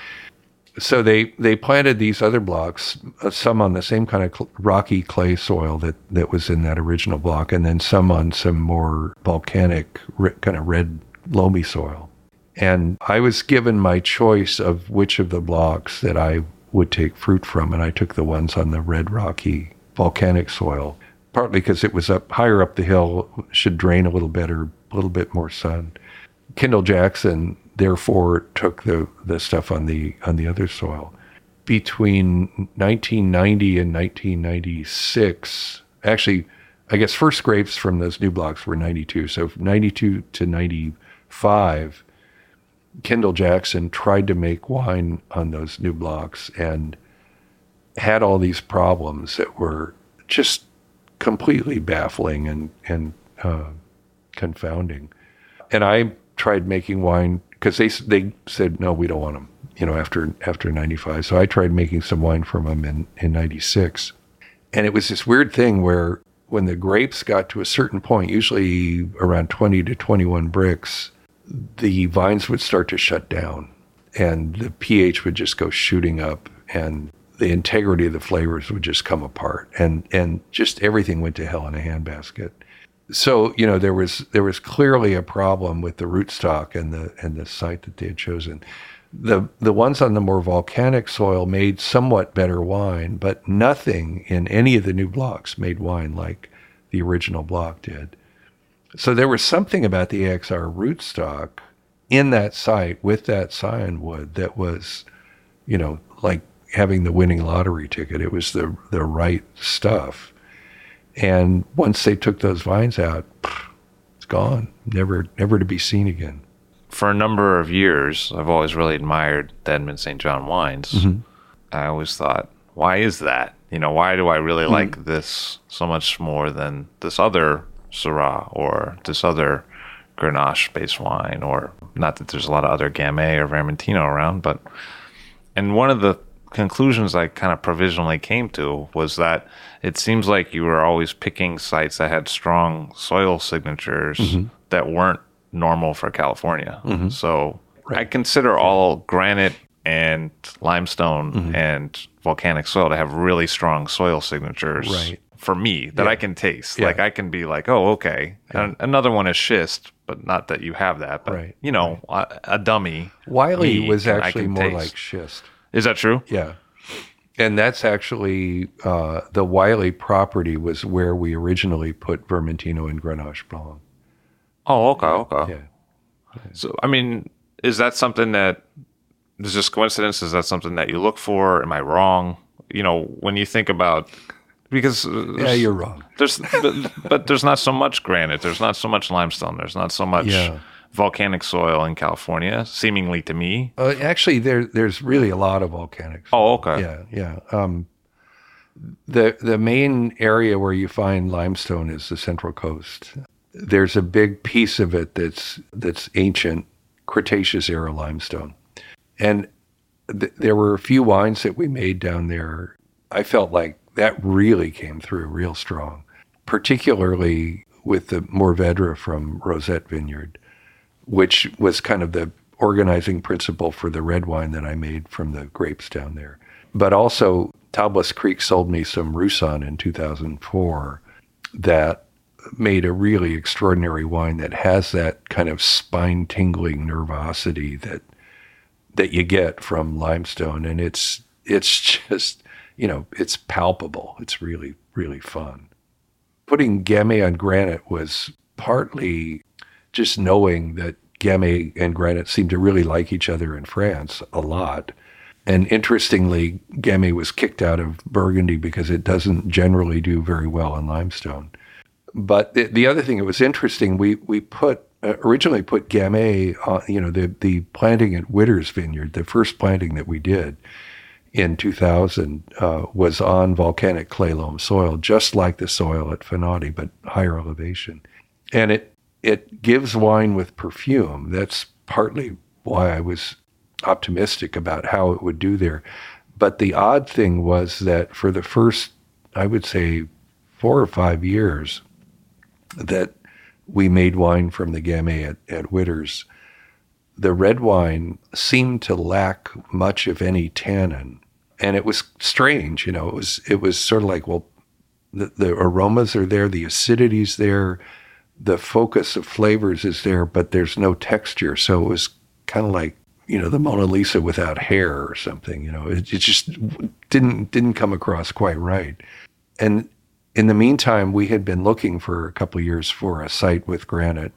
So they, they planted these other blocks, uh, some on the same kind of cl- rocky clay soil that, that was in that original block, and then some on some more volcanic, re- kind of red, loamy soil. And I was given my choice of which of the blocks that I would take fruit from, and I took the ones on the red, rocky, volcanic soil, partly because it was up higher up the hill, should drain a little better, a little bit more sun. Kendall Jackson therefore took the, the stuff on the on the other soil. Between nineteen ninety and nineteen ninety-six, actually, I guess first grapes from those new blocks were ninety-two. So from ninety-two to ninety-five, Kendall Jackson tried to make wine on those new blocks and had all these problems that were just completely baffling and, and uh, confounding. And I tried making wine because they they said, no, we don't want them, you know, after after ninety-five. So I tried making some wine from them in, in ninety-six. And it was this weird thing where when the grapes got to a certain point, usually around twenty to twenty-one brix, the vines would start to shut down and the pH would just go shooting up and the integrity of the flavors would just come apart and, and just everything went to hell in a handbasket. So, you know, there was there was clearly a problem with the rootstock and the and the site that they had chosen. The the ones on the more volcanic soil made somewhat better wine, but nothing in any of the new blocks made wine like the original block did. So there was something about the A X R rootstock in that site with that scion wood that was, you know, like having the winning lottery ticket. It was the the right stuff. And once they took those vines out, it's gone, never never to be seen again. For a number of years, I've always really admired the Edmond Saint John wines. Mm-hmm. I always thought, why is that? You know, why do I really mm-hmm. like this so much more than this other Syrah or this other Grenache-based wine? Or not that there's a lot of other Gamay or Vermentino around, but... And one of the conclusions I kind of provisionally came to was that it seems like you were always picking sites that had strong soil signatures mm-hmm. that weren't normal for California. Mm-hmm. So right. I consider all granite and limestone mm-hmm. and volcanic soil to have really strong soil signatures right. for me that yeah. I can taste. Yeah. Like I can be like, oh, okay. Yeah. And another one is schist, but not that you have that. But, right. you know, right. a, a dummy. Wiley was actually more taste. like schist. Is that true? Yeah. And that's actually, uh, the Wiley property was where we originally put Vermentino and Grenache Blanc. Oh, okay, okay. Yeah. So, I mean, is that something that, is this coincidence? Is that something that you look for? Am I wrong? You know, when you think about, because... Yeah, you're wrong. There's, but, but there's not so much granite. There's not so much limestone. There's not so much... Yeah. volcanic soil in California, seemingly to me. Uh, actually, there there's really a lot of volcanic soil. Oh, okay. Yeah, yeah. Um, the the main area where you find limestone is the Central Coast. There's a big piece of it that's that's ancient Cretaceous era limestone, and th- there were a few wines that we made down there. I felt like that really came through real strong, particularly with the Mourvedre from Rosette Vineyard, which was kind of the organizing principle for the red wine that I made from the grapes down there. But also, Tablas Creek sold me some Roussanne in two thousand four that made a really extraordinary wine that has that kind of spine-tingling nervosity that that you get from limestone. And it's it's just, you know, it's palpable. It's really, really fun. Putting Gamay on granite was partly just knowing that Gamay and granite seemed to really like each other in France a lot. And interestingly, Gamay was kicked out of Burgundy because it doesn't generally do very well in limestone. But the, the other thing that was interesting, we we put uh, originally put Gamay, uh, you know, the the planting at Witter's Vineyard, the first planting that we did in two thousand uh, was on volcanic clay loam soil, just like the soil at Finaudy, but higher elevation. And it it gives wine with perfume. That's partly why I was optimistic about how it would do there. But the odd thing was that for the first, I would say, four or five years, that we made wine from the Gamay at, at Witters, the red wine seemed to lack much of any tannin. And it was strange, you know, it was it was sort of like, well, the, the aromas are there, the acidity's there, the focus of flavors is there, but there's no texture. So it was kind of like, you know, the Mona Lisa without hair or something, you know, it, it just didn't didn't come across quite right. And in the meantime, we had been looking for a couple of years for a site with granite.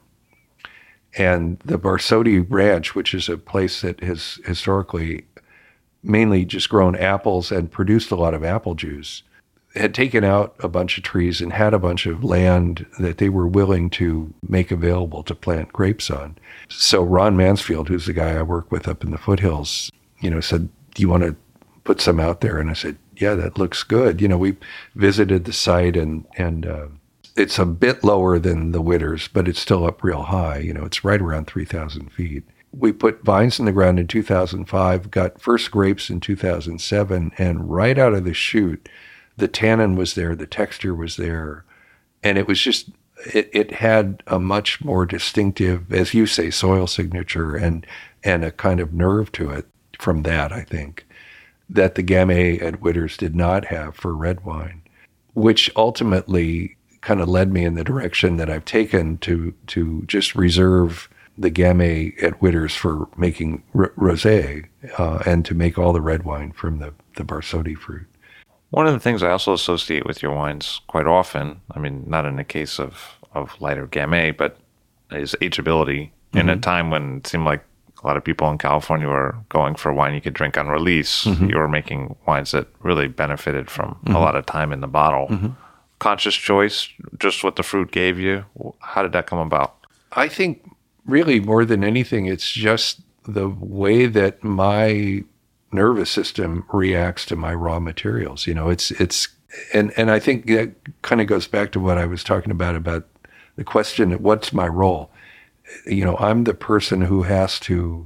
And the Barsodi Ranch, which is a place that has historically mainly just grown apples and produced a lot of apple juice, had taken out a bunch of trees and had a bunch of land that they were willing to make available to plant grapes on. So Ron Mansfield, who's the guy I work with up in the foothills, you know, said, do you want to put some out there? And I said, yeah, that looks good. You know, we visited the site and, and uh, it's a bit lower than the Witters, but it's still up real high. You know, it's right around three thousand feet. We put vines in the ground in two thousand five, got first grapes in two thousand seven, and right out of the chute, the tannin was there, the texture was there, and it was just, it, it had a much more distinctive, as you say, soil signature and and a kind of nerve to it from that, I think, that the Gamay at Witters did not have for red wine, which ultimately kind of led me in the direction that I've taken to to just reserve the Gamay at Witters for making r- rosé uh, and to make all the red wine from the, the Barsodi fruit. One of the things I also associate with your wines quite often, I mean, not in the case of, of lighter Gamay, but is ageability. Mm-hmm. In a time when it seemed like a lot of people in California were going for wine you could drink on release, mm-hmm. you were making wines that really benefited from mm-hmm. a lot of time in the bottle. Mm-hmm. Conscious choice, just what the fruit gave you? How did that come about? I think really more than anything, it's just the way that my nervous system reacts to my raw materials. You know, it's, it's, and, and I think that kind of goes back to what I was talking about, about the question, what's my role? You know, I'm the person who has to,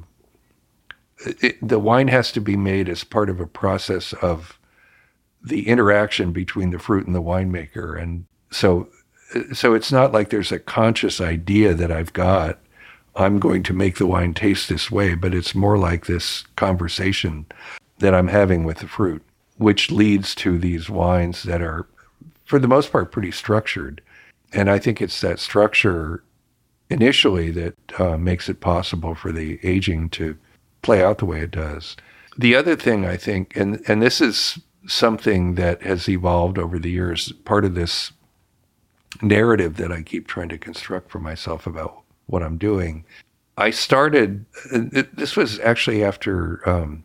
it, the wine has to be made as part of a process of the interaction between the fruit and the winemaker. And so, so it's not like there's a conscious idea that I've got, I'm going to make the wine taste this way, but it's more like this conversation that I'm having with the fruit, which leads to these wines that are, for the most part, pretty structured. And I think it's that structure initially that uh, makes it possible for the aging to play out the way it does. The other thing I think, and, and this is something that has evolved over the years, part of this narrative that I keep trying to construct for myself about what I'm doing. I started, this was actually after um,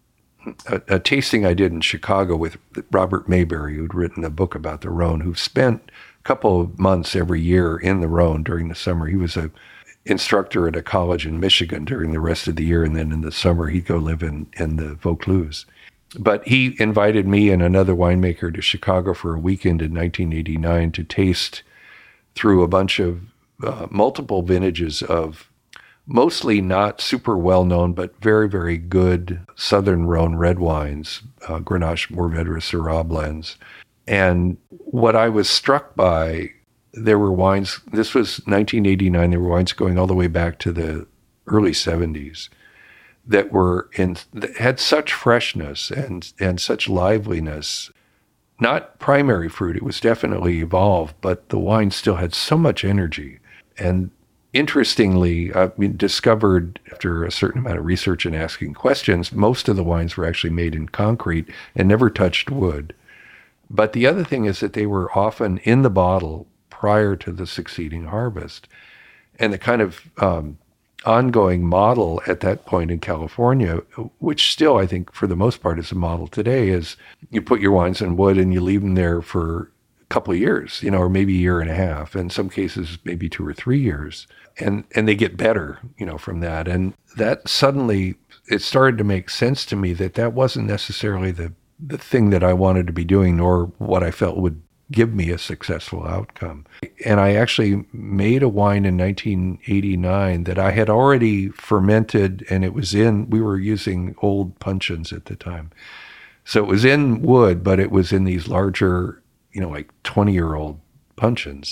a, a tasting I did in Chicago with Robert Mayberry, who'd written a book about the Rhone, who spent a couple of months every year in the Rhone during the summer. He was a instructor at a college in Michigan during the rest of the year, and then in the summer he'd go live in, in the Vaucluse. But he invited me and another winemaker to Chicago for a weekend in nineteen eighty-nine to taste through a bunch of uh, multiple vintages of mostly not super well-known, but very, very good Southern Rhone red wines, uh, Grenache Mourvedre Syrah blends. And what I was struck by, there were wines, this was nineteen eighty-nine, there were wines going all the way back to the early seventies that were in, that had such freshness and, and such liveliness. Not primary fruit, it was definitely evolved, but the wine still had so much energy. And interestingly, I discovered after a certain amount of research and asking questions, most of the wines were actually made in concrete and never touched wood. But the other thing is that they were often in the bottle prior to the succeeding harvest. And the kind of um, ongoing model at that point in California, which still I think for the most part is a model today, is you put your wines in wood and you leave them there for a couple of years, you know, or maybe a year and a half, in some cases maybe two or three years. And and they get better, you know, from that. And that suddenly, it started to make sense to me that that wasn't necessarily the, the thing that I wanted to be doing, nor what I felt would give me a successful outcome. And I actually made a wine in nineteen eighty-nine that I had already fermented, and it was in, we were using old puncheons at the time. So it was in wood, but it was in these larger, you know, like twenty-year-old puncheons.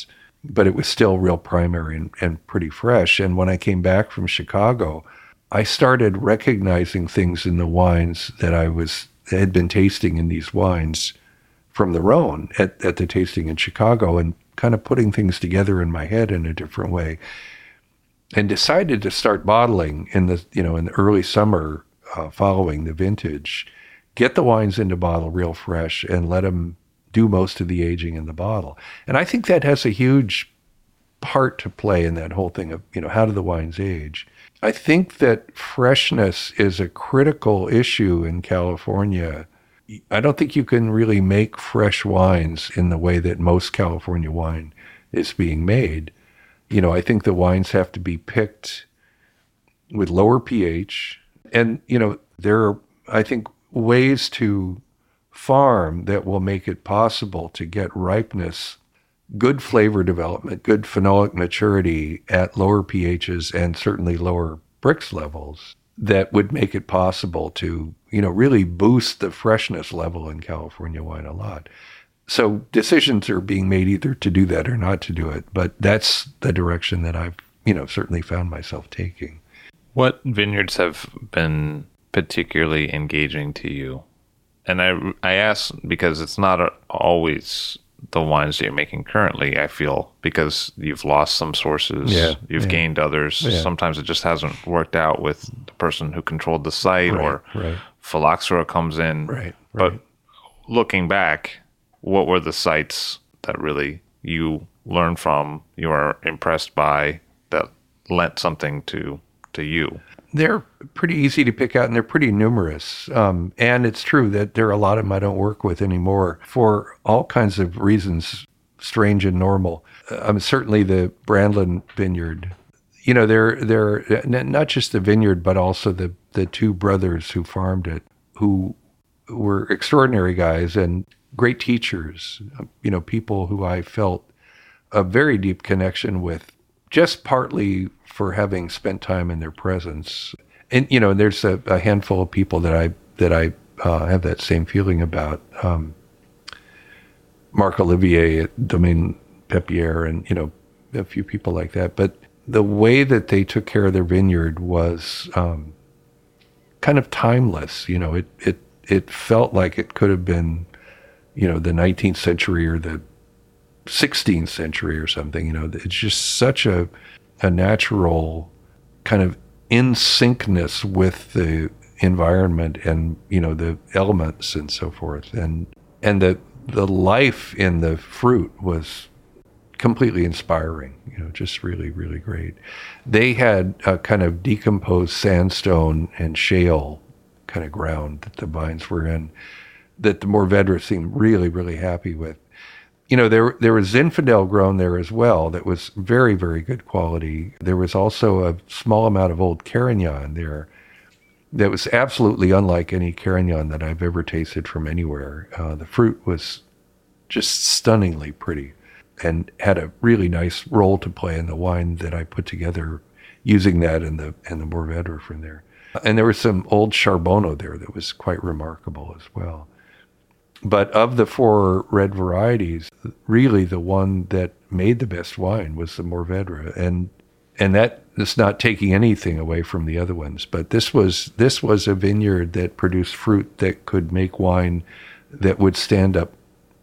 but it was still real primary and, and pretty fresh. And when I came back from Chicago, I started recognizing things in the wines that I was had been tasting in these wines from the Rhone at, at the tasting in Chicago, and kind of putting things together in my head in a different way, and decided to start bottling in the, you know, in the early summer uh, following the vintage, get the wines into bottle real fresh and let them do most of the aging in the bottle. And I think that has a huge part to play in that whole thing of, you know, how do the wines age? I think that freshness is a critical issue in California. I don't think you can really make fresh wines in the way that most California wine is being made. You know, I think the wines have to be picked with lower pH. And, you know, there are, I think, ways to farm that will make it possible to get ripeness, good flavor development, good phenolic maturity at lower pHs and certainly lower Brix levels that would make it possible to, you know, really boost the freshness level in California wine a lot. So decisions are being made either to do that or not to do it, but that's the direction that I've, you know, certainly found myself taking. What vineyards have been particularly engaging to you? And I, I ask because it's not always the wines that you're making currently, I feel, because you've lost some sources, yeah, you've yeah. gained others. Yeah. Sometimes it just hasn't worked out with the person who controlled the site, right, or right. phylloxera comes in. Right, right. But looking back, what were the sites that really you learned from, you were impressed by, that lent something to to you? They're pretty easy to pick out, and they're pretty numerous. Um, and it's true that there are a lot of them I don't work with anymore for all kinds of reasons, strange and normal. Uh, I mean, certainly the Brandlin Vineyard. You know, they're they're not just the vineyard, but also the the two brothers who farmed it, who were extraordinary guys and great teachers. You know, people who I felt a very deep connection with, just partly for having spent time in their presence. And, you know, there's a, a handful of people that I that I uh, have that same feeling about. Um, Marc Olivier at Domaine Pepierre, and, you know, a few people like that. But the way that they took care of their vineyard was um, kind of timeless. You know, it, it, it felt like it could have been, you know, the nineteenth century or the sixteenth century or something. You know, it's just such a a natural kind of in syncness with the environment and, you know, the elements and so forth. And and the the life in the fruit was completely inspiring, you know, just really, really great. They had a kind of decomposed sandstone and shale kind of ground that the vines were in, that the Mourvèdre seemed really, really happy with. You know, there there was Zinfandel grown there as well that was very, very good quality. There was also a small amount of old Carignan there that was absolutely unlike any Carignan that I've ever tasted from anywhere. Uh, the fruit was just stunningly pretty and had a really nice role to play in the wine that I put together using that and the and the Mourvèdre from there. And there was some old Charbonneau there that was quite remarkable as well. But of the four red varieties, really the one that made the best wine was the Mourvèdre. And and that is not taking anything away from the other ones. But this was this was a vineyard that produced fruit that could make wine that would stand up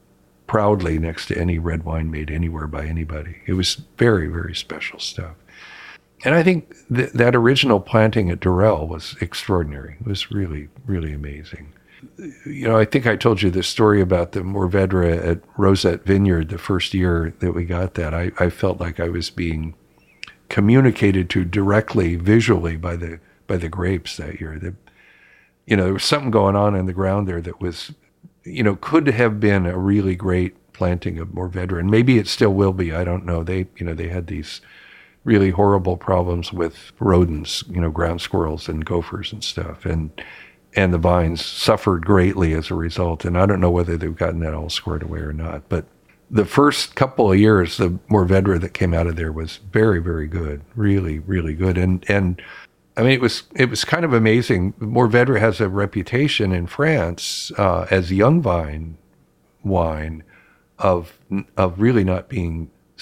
proudly next to any red wine made anywhere by anybody. It was very, very special stuff. And I think th- that original planting at Durell was extraordinary. It was really, really amazing. You know, I think I told you this story about the Mourvèdre at Rosette Vineyard the first year that we got that. I, I felt like I was being communicated to directly, visually by the by the grapes that year. The, you know, there was something going on in the ground there that was, you know, could have been a really great planting of Mourvèdre, and maybe it still will be. I don't know. They, you know, they had these really horrible problems with rodents, you know, ground squirrels and gophers and stuff, and and the vines suffered greatly as a result. And I don't know whether they've gotten that all squared away or not. But the first couple of years, the Mourvèdre that came out of there was very, very good, really, really good. And and I mean, it was it was kind of amazing. Mourvèdre has a reputation in France uh, as young vine wine of of really not being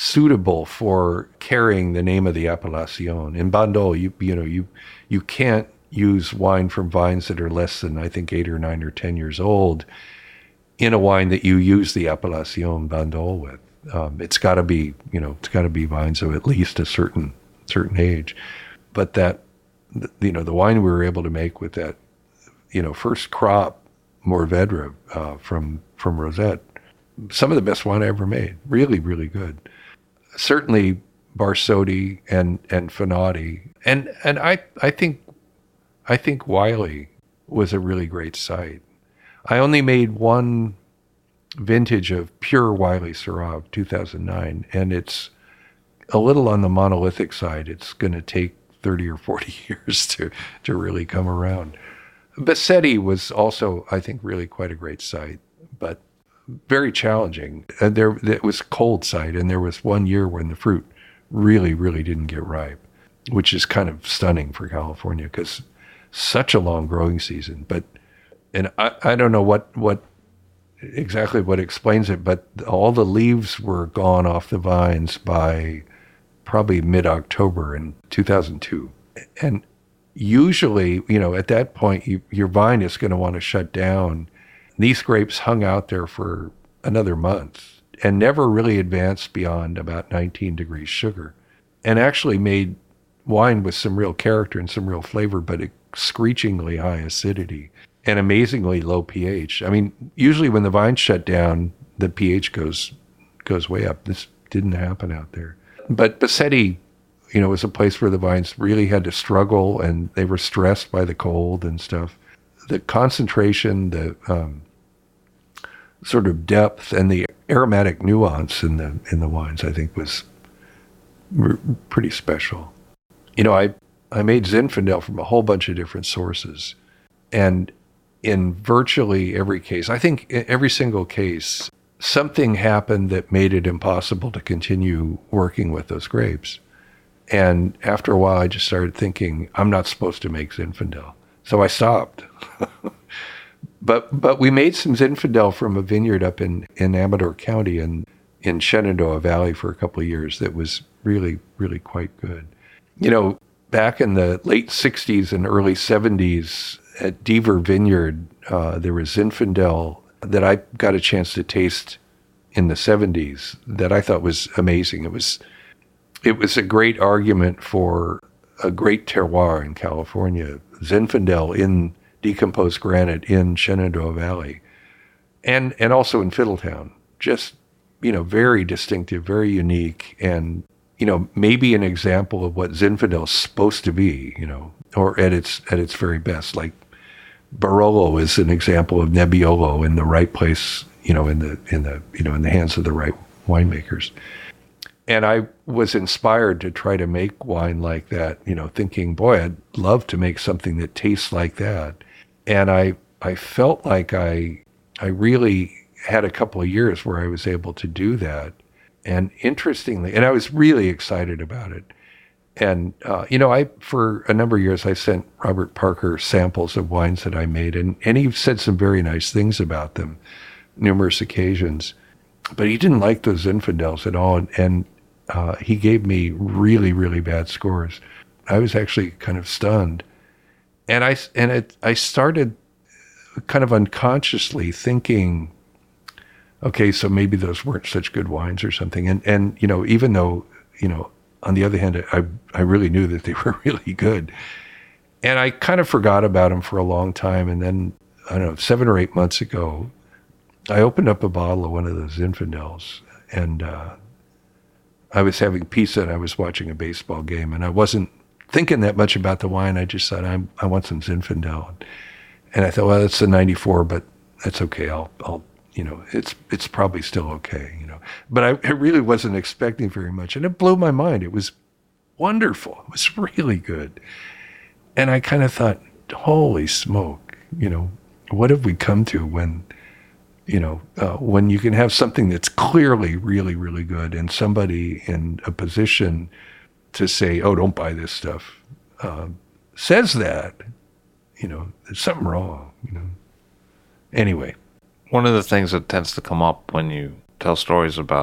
suitable for carrying the name of the Appellation. In Bandol, you you know you you can't use wine from vines that are less than, I think, eight or nine or ten years old in a wine that you use the Appellation Bandol with. Um, it's got to be, you know, it's got to be vines of at least a certain certain age. But that, you know, the wine we were able to make with that, you know, first crop Mourvedre uh, from from Rosette, some of the best wine I ever made. Really, really good. Certainly Barsotti and and Finati, and and I I think I think Wiley was a really great site. I only made one vintage of pure Wiley Syrah, two thousand nine, and it's a little on the monolithic side. It's going to take thirty or forty years to to really come around. Bassetti was also, I think, really quite a great site, but very challenging. And there, it was a cold site, and there was one year when the fruit really, really didn't get ripe, which is kind of stunning for California because such a long growing season. But, and I, I don't know what, what exactly what explains it, but all the leaves were gone off the vines by probably mid-October in two thousand two. And usually, you know, at that point, you, your vine is going to want to shut down. These grapes hung out there for another month and never really advanced beyond about nineteen degrees sugar, and actually made wine with some real character and some real flavor, but a screechingly high acidity and amazingly low pH. I mean, usually when the vines shut down, the pH goes goes way up. This didn't happen out there. But Bassetti, you know, was a place where the vines really had to struggle, and they were stressed by the cold and stuff. The concentration, the um, sort of depth, and the aromatic nuance in the in the wines, I think, was r- pretty special. You know, I I made Zinfandel from a whole bunch of different sources, and in virtually every case, I think in every single case, something happened that made it impossible to continue working with those grapes. And after a while, I just started thinking, I'm not supposed to make Zinfandel. So I stopped. but but we made some Zinfandel from a vineyard up in, in Amador County and in Shenandoah Valley for a couple of years that was really, really quite good. You know, back in the late sixties and early seventies at Deaver Vineyard, uh, there was Zinfandel that I got a chance to taste in the seventies that I thought was amazing. It was it was a great argument for a great terroir in California, Zinfandel in decomposed granite in Shenandoah Valley, and and also in Fiddletown. Just, you know, very distinctive, very unique, and, you know, maybe an example of what Zinfandel is supposed to be, you know, or at its at its very best. Like Barolo is an example of Nebbiolo in the right place, you know, in the in the you know in the hands of the right winemakers. And I was inspired to try to make wine like that, you know, thinking, boy, I'd love to make something that tastes like that. And I I felt like I I really had a couple of years where I was able to do that. And interestingly, and I was really excited about it. And, uh, you know, I, for a number of years, I sent Robert Parker samples of wines that I made, and, and he said some very nice things about them, numerous occasions. But he didn't like those Zinfandels at all, and, and uh, he gave me really, really bad scores. I was actually kind of stunned. And I, and it, I started kind of unconsciously thinking, okay, so maybe those weren't such good wines or something. And, and you know, even though, you know, on the other hand, I I really knew that they were really good. And I kind of forgot about them for a long time. And then, I don't know, seven or eight months ago, I opened up a bottle of one of those Zinfandels. And uh, I was having pizza and I was watching a baseball game. And I wasn't thinking that much about the wine. I just thought, I'm, I want some Zinfandel. And I thought, well, that's a ninety-four, but that's okay. I'll, I'll, you know, it's it's probably still okay, you know. But I, I really wasn't expecting very much. And it blew my mind. It was wonderful. It was really good. And I kind of thought, holy smoke, you know, what have we come to when, you know, uh, when you can have something that's clearly really, really good and somebody in a position to say, oh, don't buy this stuff, uh, says that, you know, there's something wrong, you know. Anyway. One of the things that tends to come up when you tell stories about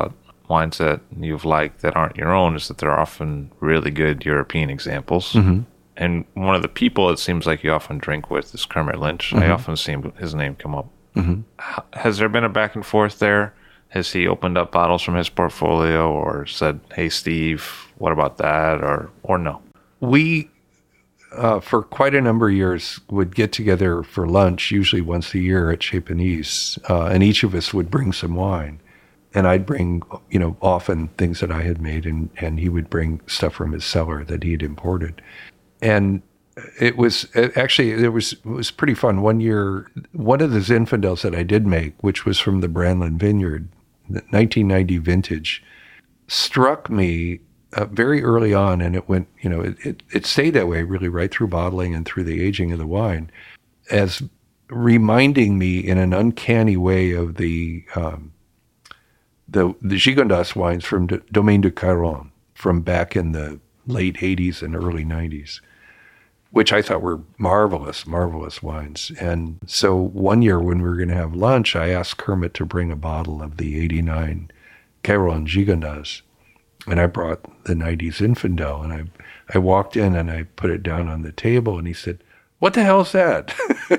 wines that you've liked that aren't your own is that they're often really good European examples. Mm-hmm. And one of the people it seems like you often drink with is Kermit Lynch. Mm-hmm. I often see his name come up. Mm-hmm. Has there been a back and forth there? Has he opened up bottles from his portfolio or said, hey, Steve, what about that? Or, or no? We, uh, for quite a number of years, would get together for lunch, usually once a year at Chez Panisse, uh, and each of us would bring some wine. And I'd bring, you know, often things that I had made, and, and he would bring stuff from his cellar that he had imported. And it was actually, it was, it was pretty fun. One year, one of the Zinfandels that I did make, which was from the Brandlin Vineyard, the nineteen ninety vintage, struck me uh, very early on, and it went, you know, it, it, it stayed that way really right through bottling and through the aging of the wine, as reminding me in an uncanny way of the um, the the Gigondas wines from D- Domaine de Cairon from back in the late eighties and early nineties, which I thought were marvelous, marvelous wines. And so one year when we were going to have lunch, I asked Kermit to bring a bottle of the eighty-nine Cairon Gigondas. And I brought the nineties Zinfandel, and I I walked in and I put it down on the table, and he said, "What the hell is that?"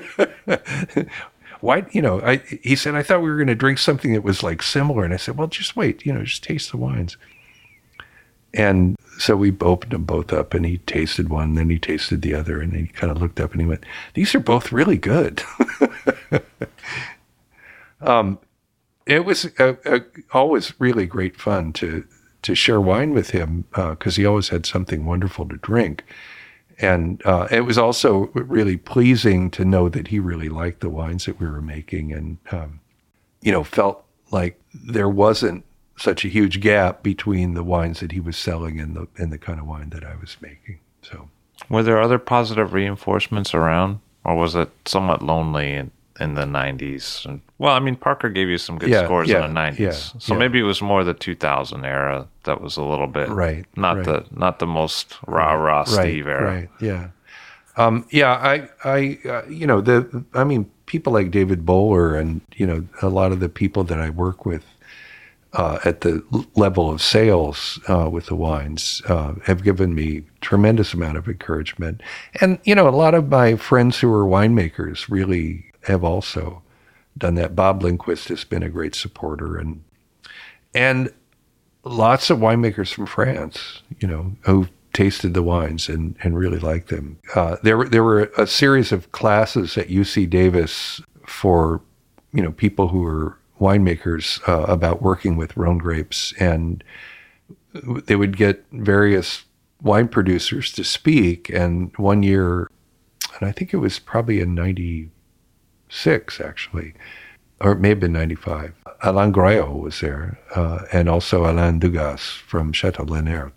Why, you know, I, he said, "I thought we were going to drink something that was like similar." And I said, "Well, just wait, you know, just taste the wines." And so we opened them both up, and he tasted one, then he tasted the other, and then he kind of looked up and he went, "These are both really good." um, it was a, a, always really great fun to to share wine with him, because uh, he always had something wonderful to drink. And uh, it was also really pleasing to know that he really liked the wines that we were making, and, um, you know, felt like there wasn't such a huge gap between the wines that he was selling and the and the kind of wine that I was making. So, were there other positive reinforcements around, or was it somewhat lonely in, in the nineties? And, well, I mean, Parker gave you some good yeah, scores yeah, in the nineties, yeah, so yeah. maybe it was more the two thousand era that was a little bit right, not right. the not the most rah rah Steve right, era. Right, yeah, um, yeah. I, I, uh, you know, the I mean, people like David Bowler and, you know, a lot of the people that I work with Uh, at the level of sales uh, with the wines uh, have given me tremendous amount of encouragement. And, you know, a lot of my friends who are winemakers really have also done that. Bob Lindquist has been a great supporter, and and lots of winemakers from France, you know, who tasted the wines and, and really liked them. Uh, there were there were a series of classes at U C Davis for, you know, people who were winemakers uh, about working with Rhone grapes, and they would get various wine producers to speak. And one year, and I think it was probably in ninety-six actually, or it may have been ninety-five, Alain Graillot was there, uh, and also Alain Dugas from Chateau Lenert,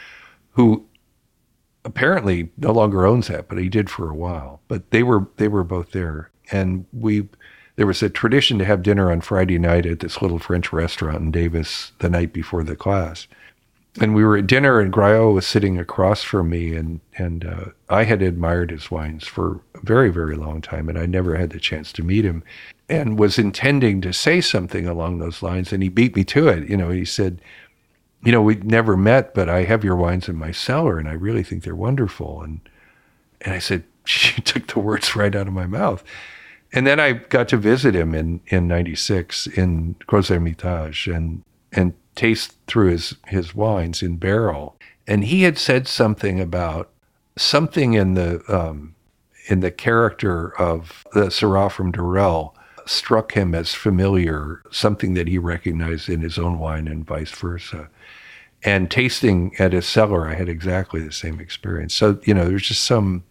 who apparently no longer owns that, but he did for a while. But they were they were both there, and we. There was a tradition to have dinner on Friday night at this little French restaurant in Davis the night before the class. And we were at dinner, and Graillot was sitting across from me, and, and uh, I had admired his wines for a very, very long time, and I never had the chance to meet him, and was intending to say something along those lines, and he beat me to it. You know, he said, "You know, we'd never met, but I have your wines in my cellar, and I really think they're wonderful." And and I said, "You took the words right out of my mouth." And then I got to visit him in, in ninety-six in Gros Hermitage and and taste through his, his wines in barrel. And he had said something about something in the um, in the character of the Syrah from Durel struck him as familiar, something that he recognized in his own wine and vice versa. And tasting at his cellar, I had exactly the same experience. So, you know, there's just some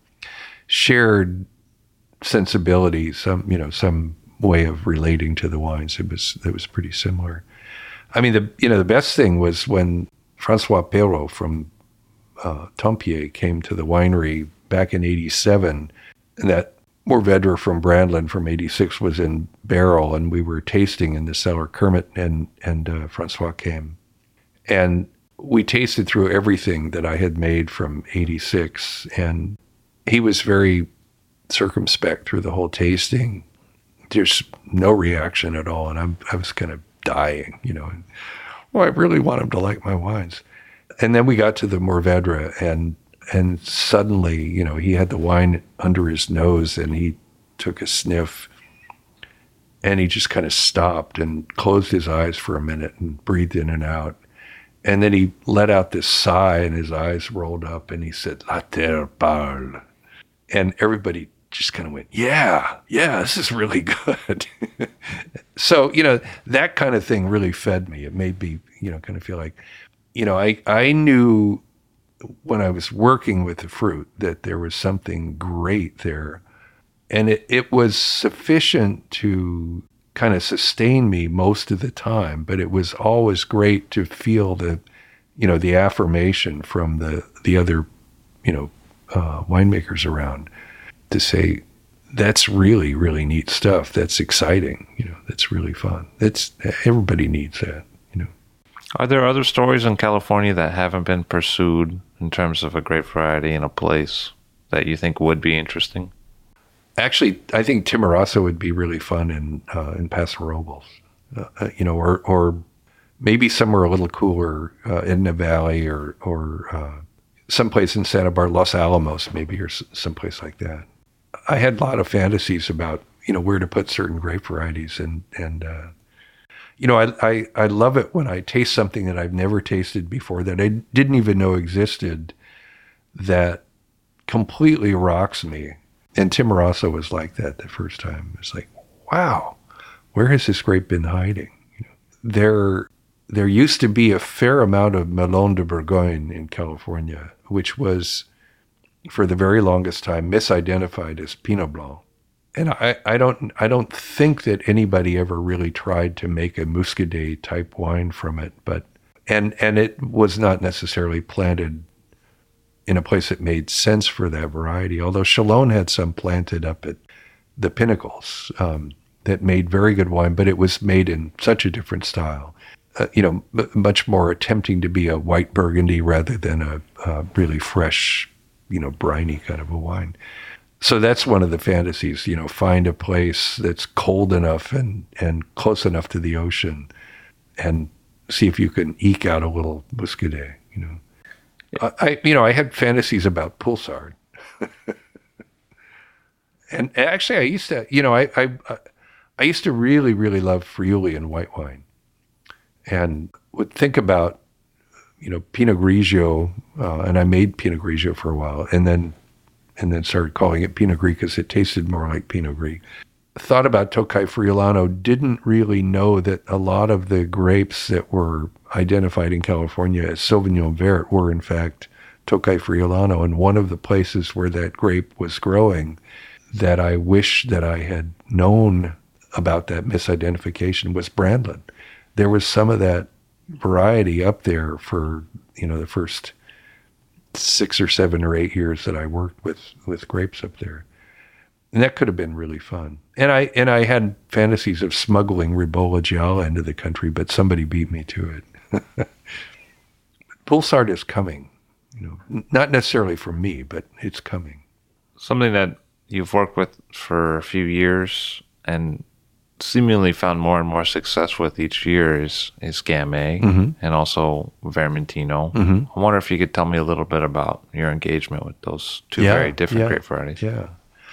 shared sensibility, some, you know, some way of relating to the wines. It was, it was pretty similar. I mean, the, you know, the best thing was when Francois Perrault from uh, Tempier came to the winery back in eighty-seven, and that Mourvedre from Brandlin from eighty-six was in barrel, and we were tasting in the cellar. Kermit and, and uh, Francois came, and we tasted through everything that I had made from eighty-six, and he was very circumspect through the whole tasting. There's no reaction at all, and I'm, I was kind of dying, you know, and well, I really want him to like my wines. And then we got to the Mourvèdre, and and suddenly, you know, he had the wine under his nose, and he took a sniff, and he just kind of stopped and closed his eyes for a minute and breathed in and out. And then he let out this sigh, and his eyes rolled up, and he said, "La terre parle." And everybody just kind of went, yeah, yeah, this is really good. So, you know, that kind of thing really fed me. It made me, you know, kind of feel like, you know, I, I knew when I was working with the fruit that there was something great there. And it, it was sufficient to kind of sustain me most of the time, but it was always great to feel the, you know, the affirmation from the, the other, you know, uh, winemakers around to say, that's really, really neat stuff. That's exciting. You know, that's really fun. That's, everybody needs that, you know. Are there other stories in California that haven't been pursued in terms of a grape variety in a place that you think would be interesting? Actually, I think Timorasso would be really fun in uh, in Paso Robles, uh, you know, or or maybe somewhere a little cooler, uh, Edna Valley, or or uh, someplace in Santa Barbara, Los Alamos, maybe, or s- someplace like that. I had a lot of fantasies about, you know, where to put certain grape varieties, and and uh, you know, I, I I love it when I taste something that I've never tasted before, that I didn't even know existed, that completely rocks me. And Timorasso was like that the first time. It's like, wow, where has this grape been hiding? You know, there, there used to be a fair amount of Melon de Bourgogne in California, which was, for the very longest time, misidentified as Pinot Blanc. And I, I don't, I don't think that anybody ever really tried to make a Muscadet type wine from it. But and and it was not necessarily planted in a place that made sense for that variety. Although Chalon had some planted up at the Pinnacles um, that made very good wine, but it was made in such a different style. Uh, you know, m- much more attempting to be a white Burgundy rather than a, a really fresh, you know, briny kind of a wine. So that's one of the fantasies, you know, find a place that's cold enough and, and close enough to the ocean, and see if you can eke out a little Muscadet, you know. Yeah. I, you know, I had fantasies about Poulsard. And actually I used to, you know, I, I, I used to really, really love Friuli and white wine, and would think about, you know, Pinot Grigio, uh, and I made Pinot Grigio for a while, and then and then started calling it Pinot Gris because it tasted more like Pinot Gris. Thought about Tokai Friulano, didn't really know that a lot of the grapes that were identified in California as Sauvignon Vert were in fact Tokai Friulano, and one of the places where that grape was growing that I wish that I had known about that misidentification was Brandlin. There was some of that variety up there for, you know, the first six or seven or eight years that I worked with, with grapes up there. And that could have been really fun. And I and I had fantasies of smuggling Ribolla Gialla into the country, but somebody beat me to it. Poulsard is coming, you know, not necessarily from me, but it's coming. Something that you've worked with for a few years and seemingly found more and more success with each year is, is Gamay, mm-hmm. and also Vermentino. Mm-hmm. I wonder if you could tell me a little bit about your engagement with those two yeah, very different yeah, grape varieties. Yeah.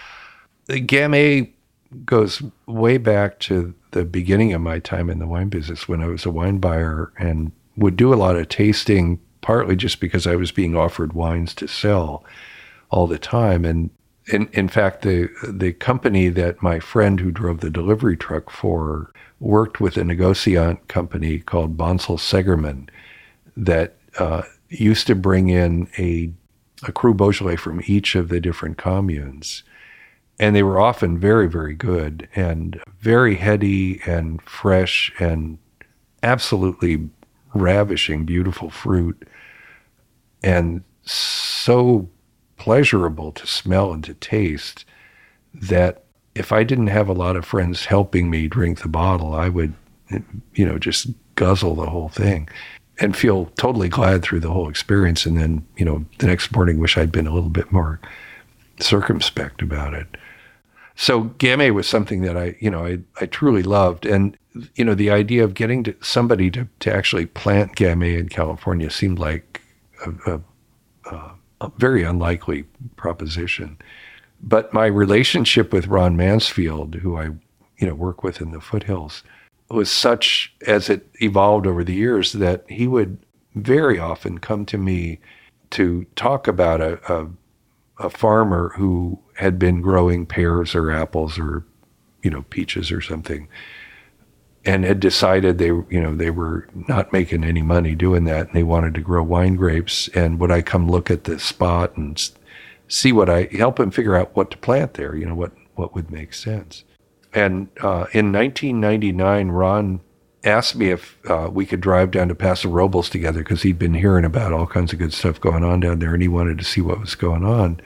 The Gamay goes way back to the beginning of my time in the wine business when I was a wine buyer and would do a lot of tasting, partly just because I was being offered wines to sell all the time. And in, in fact, the the company that my friend who drove the delivery truck for worked with a negociant company called Bonsall Segerman that uh, used to bring in a, a Cru Beaujolais from each of the different communes. And they were often very, very good and very heady and fresh and absolutely ravishing, beautiful fruit, and so pleasurable to smell and to taste that if I didn't have a lot of friends helping me drink the bottle, I would, you know, just guzzle the whole thing and feel totally glad through the whole experience. And then, you know, the next morning wish I'd been a little bit more circumspect about it. So Gamay was something that I, you know, I, I truly loved. And, you know, the idea of getting to somebody to, to actually plant Gamay in California seemed like a, a, a, a very unlikely proposition. But my relationship with Ron Mansfield, who I, you know, work with in the foothills, was such, as it evolved over the years, that he would very often come to me to talk about a, a, a farmer who had been growing pears or apples or, you know, peaches or something, and had decided they, you know, they were not making any money doing that, and they wanted to grow wine grapes. And would I come look at the spot and see what I help him figure out what to plant there? You know, what what would make sense. And uh, in nineteen ninety-nine, Ron asked me if uh, we could drive down to Paso Robles together, because he'd been hearing about all kinds of good stuff going on down there, and he wanted to see what was going on.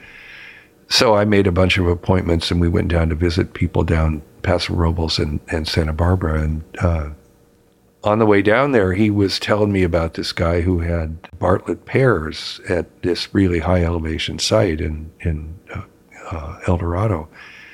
So I made a bunch of appointments, and we went down to visit people down Paso Robles and, and Santa Barbara. And uh, on the way down there, he was telling me about this guy who had Bartlett pears at this really high elevation site in, in uh, uh, El Dorado,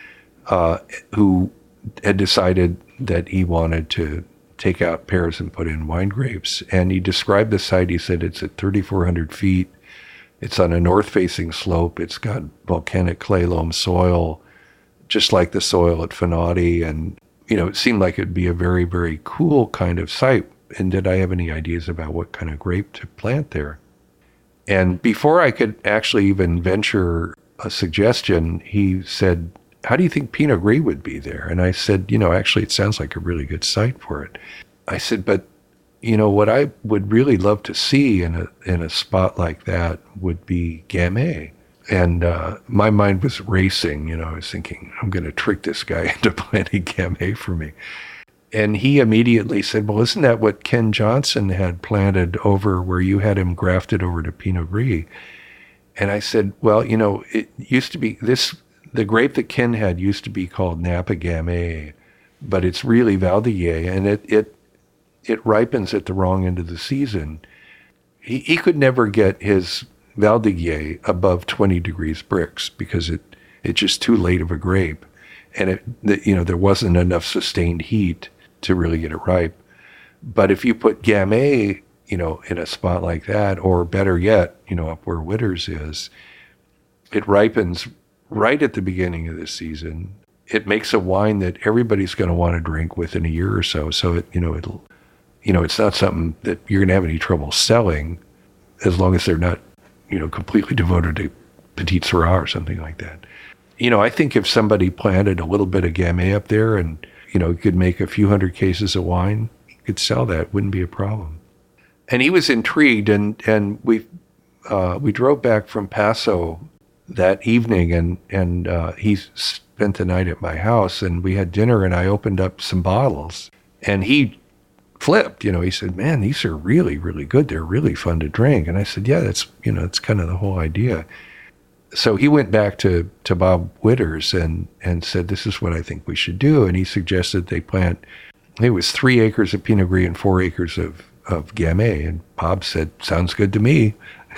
uh, who had decided that he wanted to take out pears and put in wine grapes. And he described the site. He said it's at thirty-four hundred feet. It's on a north-facing slope. It's got volcanic clay loam soil, just like the soil at Finaudy. And, you know, it seemed like it'd be a very, very cool kind of site. And did I have any ideas about what kind of grape to plant there? And before I could actually even venture a suggestion, he said, how do you think Pinot Gris would be there? And I said, you know, actually, it sounds like a really good site for it. I said, but, you know, what I would really love to see in a in a spot like that would be Gamay. And uh, my mind was racing. You know, I was thinking, I'm going to trick this guy into planting Gamay for me. And he immediately said, well, isn't that what Ken Johnson had planted over where you had him grafted over to Pinot Gris? And I said, well, you know, it used to be this, the grape that Ken had used to be called Napa Gamay, but it's really Valdiguier, and it, it, it ripens at the wrong end of the season. He, he could never get his Valdiguier above twenty degrees Brix because it it's just too late of a grape, and it the, you know there wasn't enough sustained heat to really get it ripe. But if you put Gamay, you know, in a spot like that, or better yet, you know, up where Witters is, it ripens right at the beginning of the season. It makes a wine that everybody's going to want to drink within a year or so. So it you know it'll. You know, it's not something that you're going to have any trouble selling, as long as they're not, you know, completely devoted to Petit Syrah or something like that. You know, I think if somebody planted a little bit of Gamay up there and, you know, could make a few hundred cases of wine, you could sell that. Wouldn't be a problem. And he was intrigued, and, and we uh, we drove back from Paso that evening, and, and uh, he spent the night at my house, and we had dinner, and I opened up some bottles, and he flipped, you know, he said, man, these are really, really good. They're really fun to drink. And I said, yeah, that's, you know, that's kind of the whole idea. So he went back to, to Bob Witters and, and said, this is what I think we should do. And he suggested they plant, it was three acres of Pinot Gris and four acres of, of Gamay. And Bob said, sounds good to me.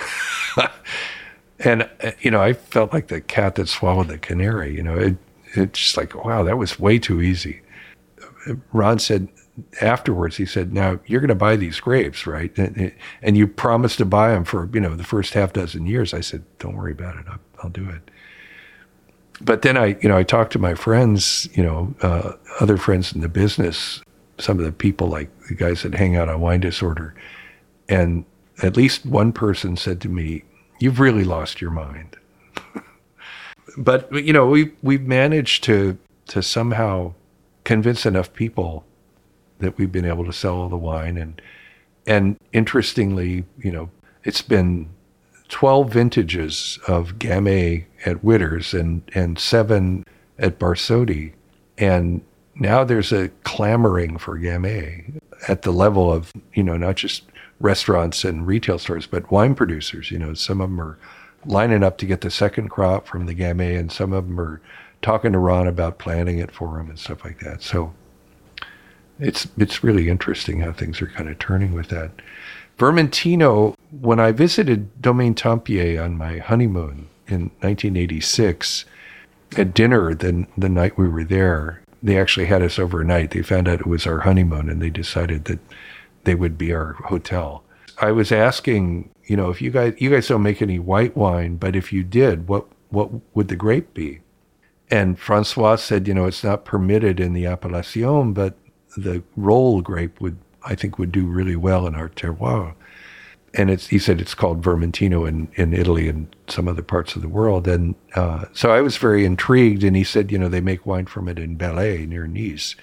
And, you know, I felt like the cat that swallowed the canary. You know, it, it's just like, wow, that was way too easy. Ron said, afterwards, he said, now you're going to buy these grapes, right? And, and you promised to buy them for, you know, the first half dozen years. I said, don't worry about it. I'll, I'll do it. But then I, you know, I talked to my friends, you know, uh, other friends in the business, some of the people like the guys that hang out on Wine Disorder. And at least one person said to me, you've really lost your mind. But, you know, we, we've managed to, to somehow convince enough people that we've been able to sell all the wine. And and interestingly, you know, it's been twelve vintages of Gamay at Witters and, and seven at Barsotti. And now there's a clamoring for Gamay at the level of, you know, not just restaurants and retail stores, but wine producers. You know, some of them are lining up to get the second crop from the Gamay, and some of them are talking to Ron about planting it for them and stuff like that. So It's it's really interesting how things are kind of turning with that. Vermentino, when I visited Domaine Tempier on my honeymoon in nineteen eighty-six, at dinner the, the night we were there. They actually had us overnight. They found out it was our honeymoon, and they decided that they would be our hotel. I was asking, you know, if you guys you guys don't make any white wine, but if you did, what what would the grape be? And Francois said, you know, it's not permitted in the appellation, but the roll grape would, I think, would do really well in our terroir. And it's, he said it's called Vermentino in, in Italy and some other parts of the world. And uh, so I was very intrigued. And he said, you know, they make wine from it in Belley near Nice.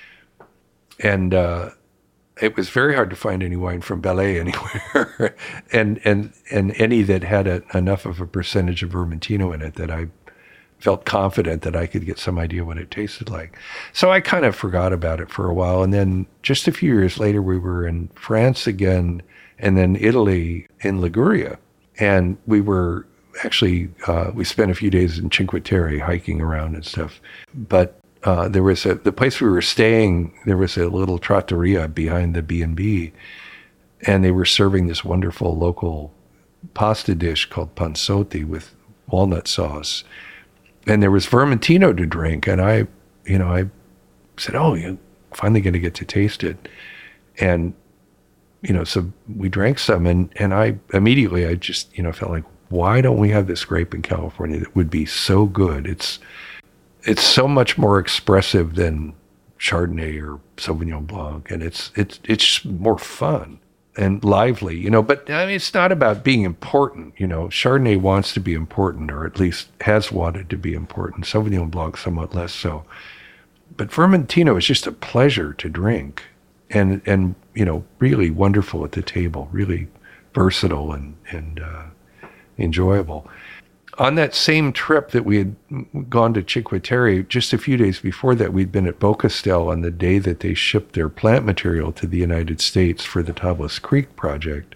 And uh, it was very hard to find any wine from Belley anywhere, and and and any that had a, enough of a percentage of Vermentino in it that I felt confident that I could get some idea what it tasted like. So I kind of forgot about it for a while. And then just a few years later, we were in France again, and then Italy in Liguria. And we were actually, uh, we spent a few days in Cinque Terre hiking around and stuff. But uh, there was a, the place we were staying, there was a little trattoria behind the B and B. And they were serving this wonderful local pasta dish called panzotti with walnut sauce. And there was Vermentino to drink, and I, you know, I said, "Oh, you're finally going to get to taste it." And, you know, so we drank some, and and I immediately, I just, you know, felt like, why don't we have this grape in California that would be so good? It's it's so much more expressive than Chardonnay or Sauvignon Blanc, and it's it's it's more fun and lively, you know, but I mean, it's not about being important, you know. Chardonnay wants to be important, or at least has wanted to be important. Sauvignon Blanc somewhat less so. But Vermentino is just a pleasure to drink, and, and you know, really wonderful at the table, really versatile and, and uh, enjoyable. On that same trip that we had gone to Cinque Terre, just a few days before that, we'd been at Beaucastel on the day that they shipped their plant material to the United States for the Tablas Creek project.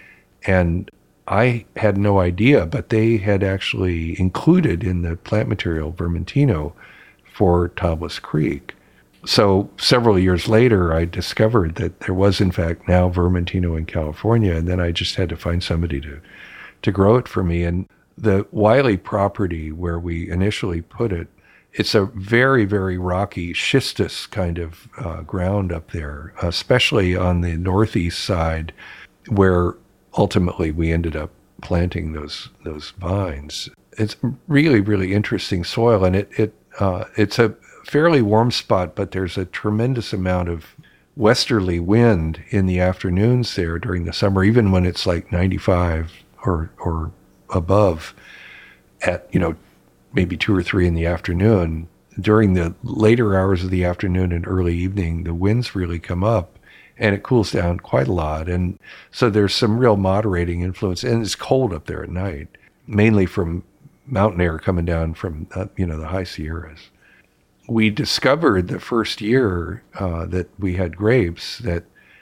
And I had no idea, but they had actually included in the plant material Vermentino for Tablas Creek. So several years later, I discovered that there was, in fact, now Vermentino in California, and then I just had to find somebody to, to grow it for me. And the Wiley property where we initially put it, it's a very, very rocky schistous kind of uh, ground up there, especially on the northeast side where ultimately we ended up planting those those vines. It's really, really interesting soil, and it, it uh, it's a fairly warm spot, but there's a tremendous amount of westerly wind in the afternoons there during the summer, even when it's like ninety-five or or above at, you know, maybe two or three in the afternoon. During the later hours of the afternoon and early evening, the winds really come up and it cools down quite a lot. And so there's some real moderating influence, and it's cold up there at night, mainly from mountain air coming down from, uh, you know, the high Sierras. We discovered the first year uh, that we had grapes that,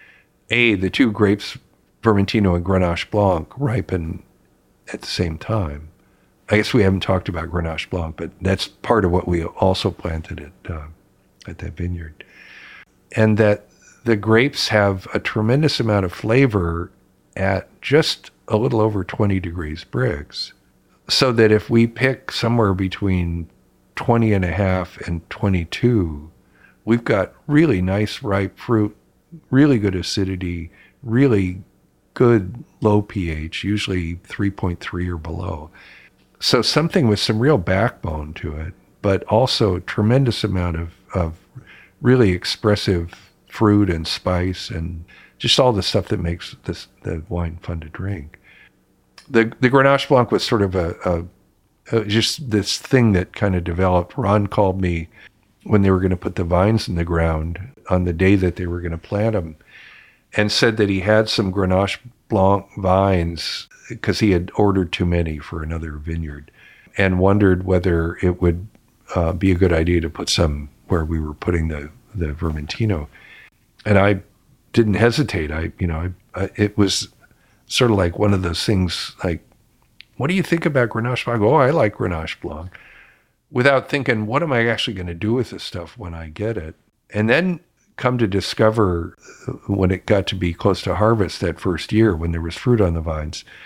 A, the two grapes, Vermentino and Grenache Blanc, ripen at the same time. I guess we haven't talked about Grenache Blanc, but that's part of what we also planted at uh, at that vineyard. And that the grapes have a tremendous amount of flavor at just a little over twenty degrees Brix. So that if we pick somewhere between twenty and a half and twenty-two, we've got really nice ripe fruit, really good acidity, really good low pH, usually three point three or below. So something with some real backbone to it, but also a tremendous amount of, of really expressive fruit and spice and just all the stuff that makes this the wine fun to drink. The the Grenache Blanc was sort of a, a, a just this thing that kind of developed. Ron called me when they were going to put the vines in the ground on the day that they were going to plant them, and said that he had some Grenache Blanc vines because he had ordered too many for another vineyard, and wondered whether it would uh, be a good idea to put some where we were putting the, the Vermentino. And I didn't hesitate. I, you know, I, I, it was sort of like one of those things like, what do you think about Grenache Blanc? Oh, I like Grenache Blanc. Without thinking, what am I actually going to do with this stuff when I get it? And then come to discover when it got to be close to harvest that first year when there was fruit on the vines,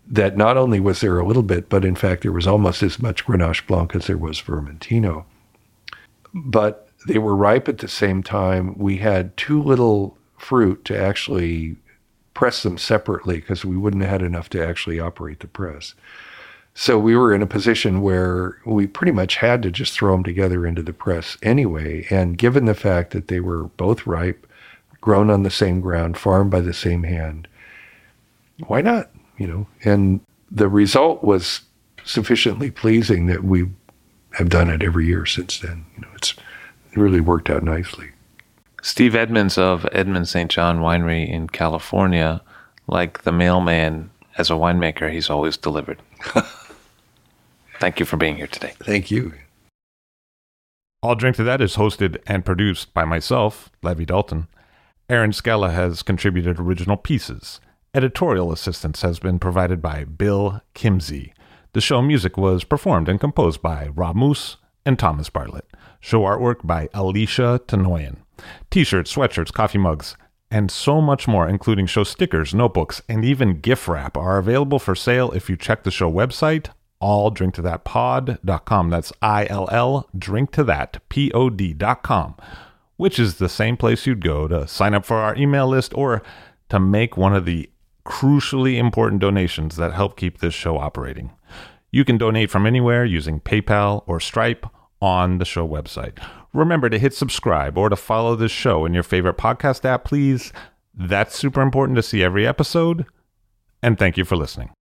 that not only was there a little bit, but in fact there was almost as much Grenache Blanc as there was Vermentino. But they were ripe at the same time. We had too little fruit to actually press them separately because we wouldn't have had enough to actually operate the press. So we were in a position where we pretty much had to just throw them together into the press anyway. And given the fact that they were both ripe, grown on the same ground, farmed by the same hand, why not? You know, and the result was sufficiently pleasing that we have done it every year since then. You know, it's it really worked out nicely. Steve Edmonds of Edmonds Saint John Winery in California, like the mailman, as a winemaker, he's always delivered. Thank you for being here today. Thank you. I'll Drink to That is hosted and produced by myself, Levi Dalton. Aaron Scala has contributed original pieces. Editorial assistance has been provided by Bill Kimsey. The show music was performed and composed by Rob Moose and Thomas Bartlett. Show artwork by Alicia Tenoyan. T-shirts, sweatshirts, coffee mugs, and so much more, including show stickers, notebooks, and even gift wrap, are available for sale if you check the show website, all drink to that pod dot com. That's I L L, drink to that, P O D dot com, which is the same place you'd go to sign up for our email list or to make one of the crucially important donations that help keep this show operating. You can donate from anywhere using PayPal or Stripe on the show website. Remember to hit subscribe or to follow this show in your favorite podcast app, please. That's super important to see every episode. And thank you for listening.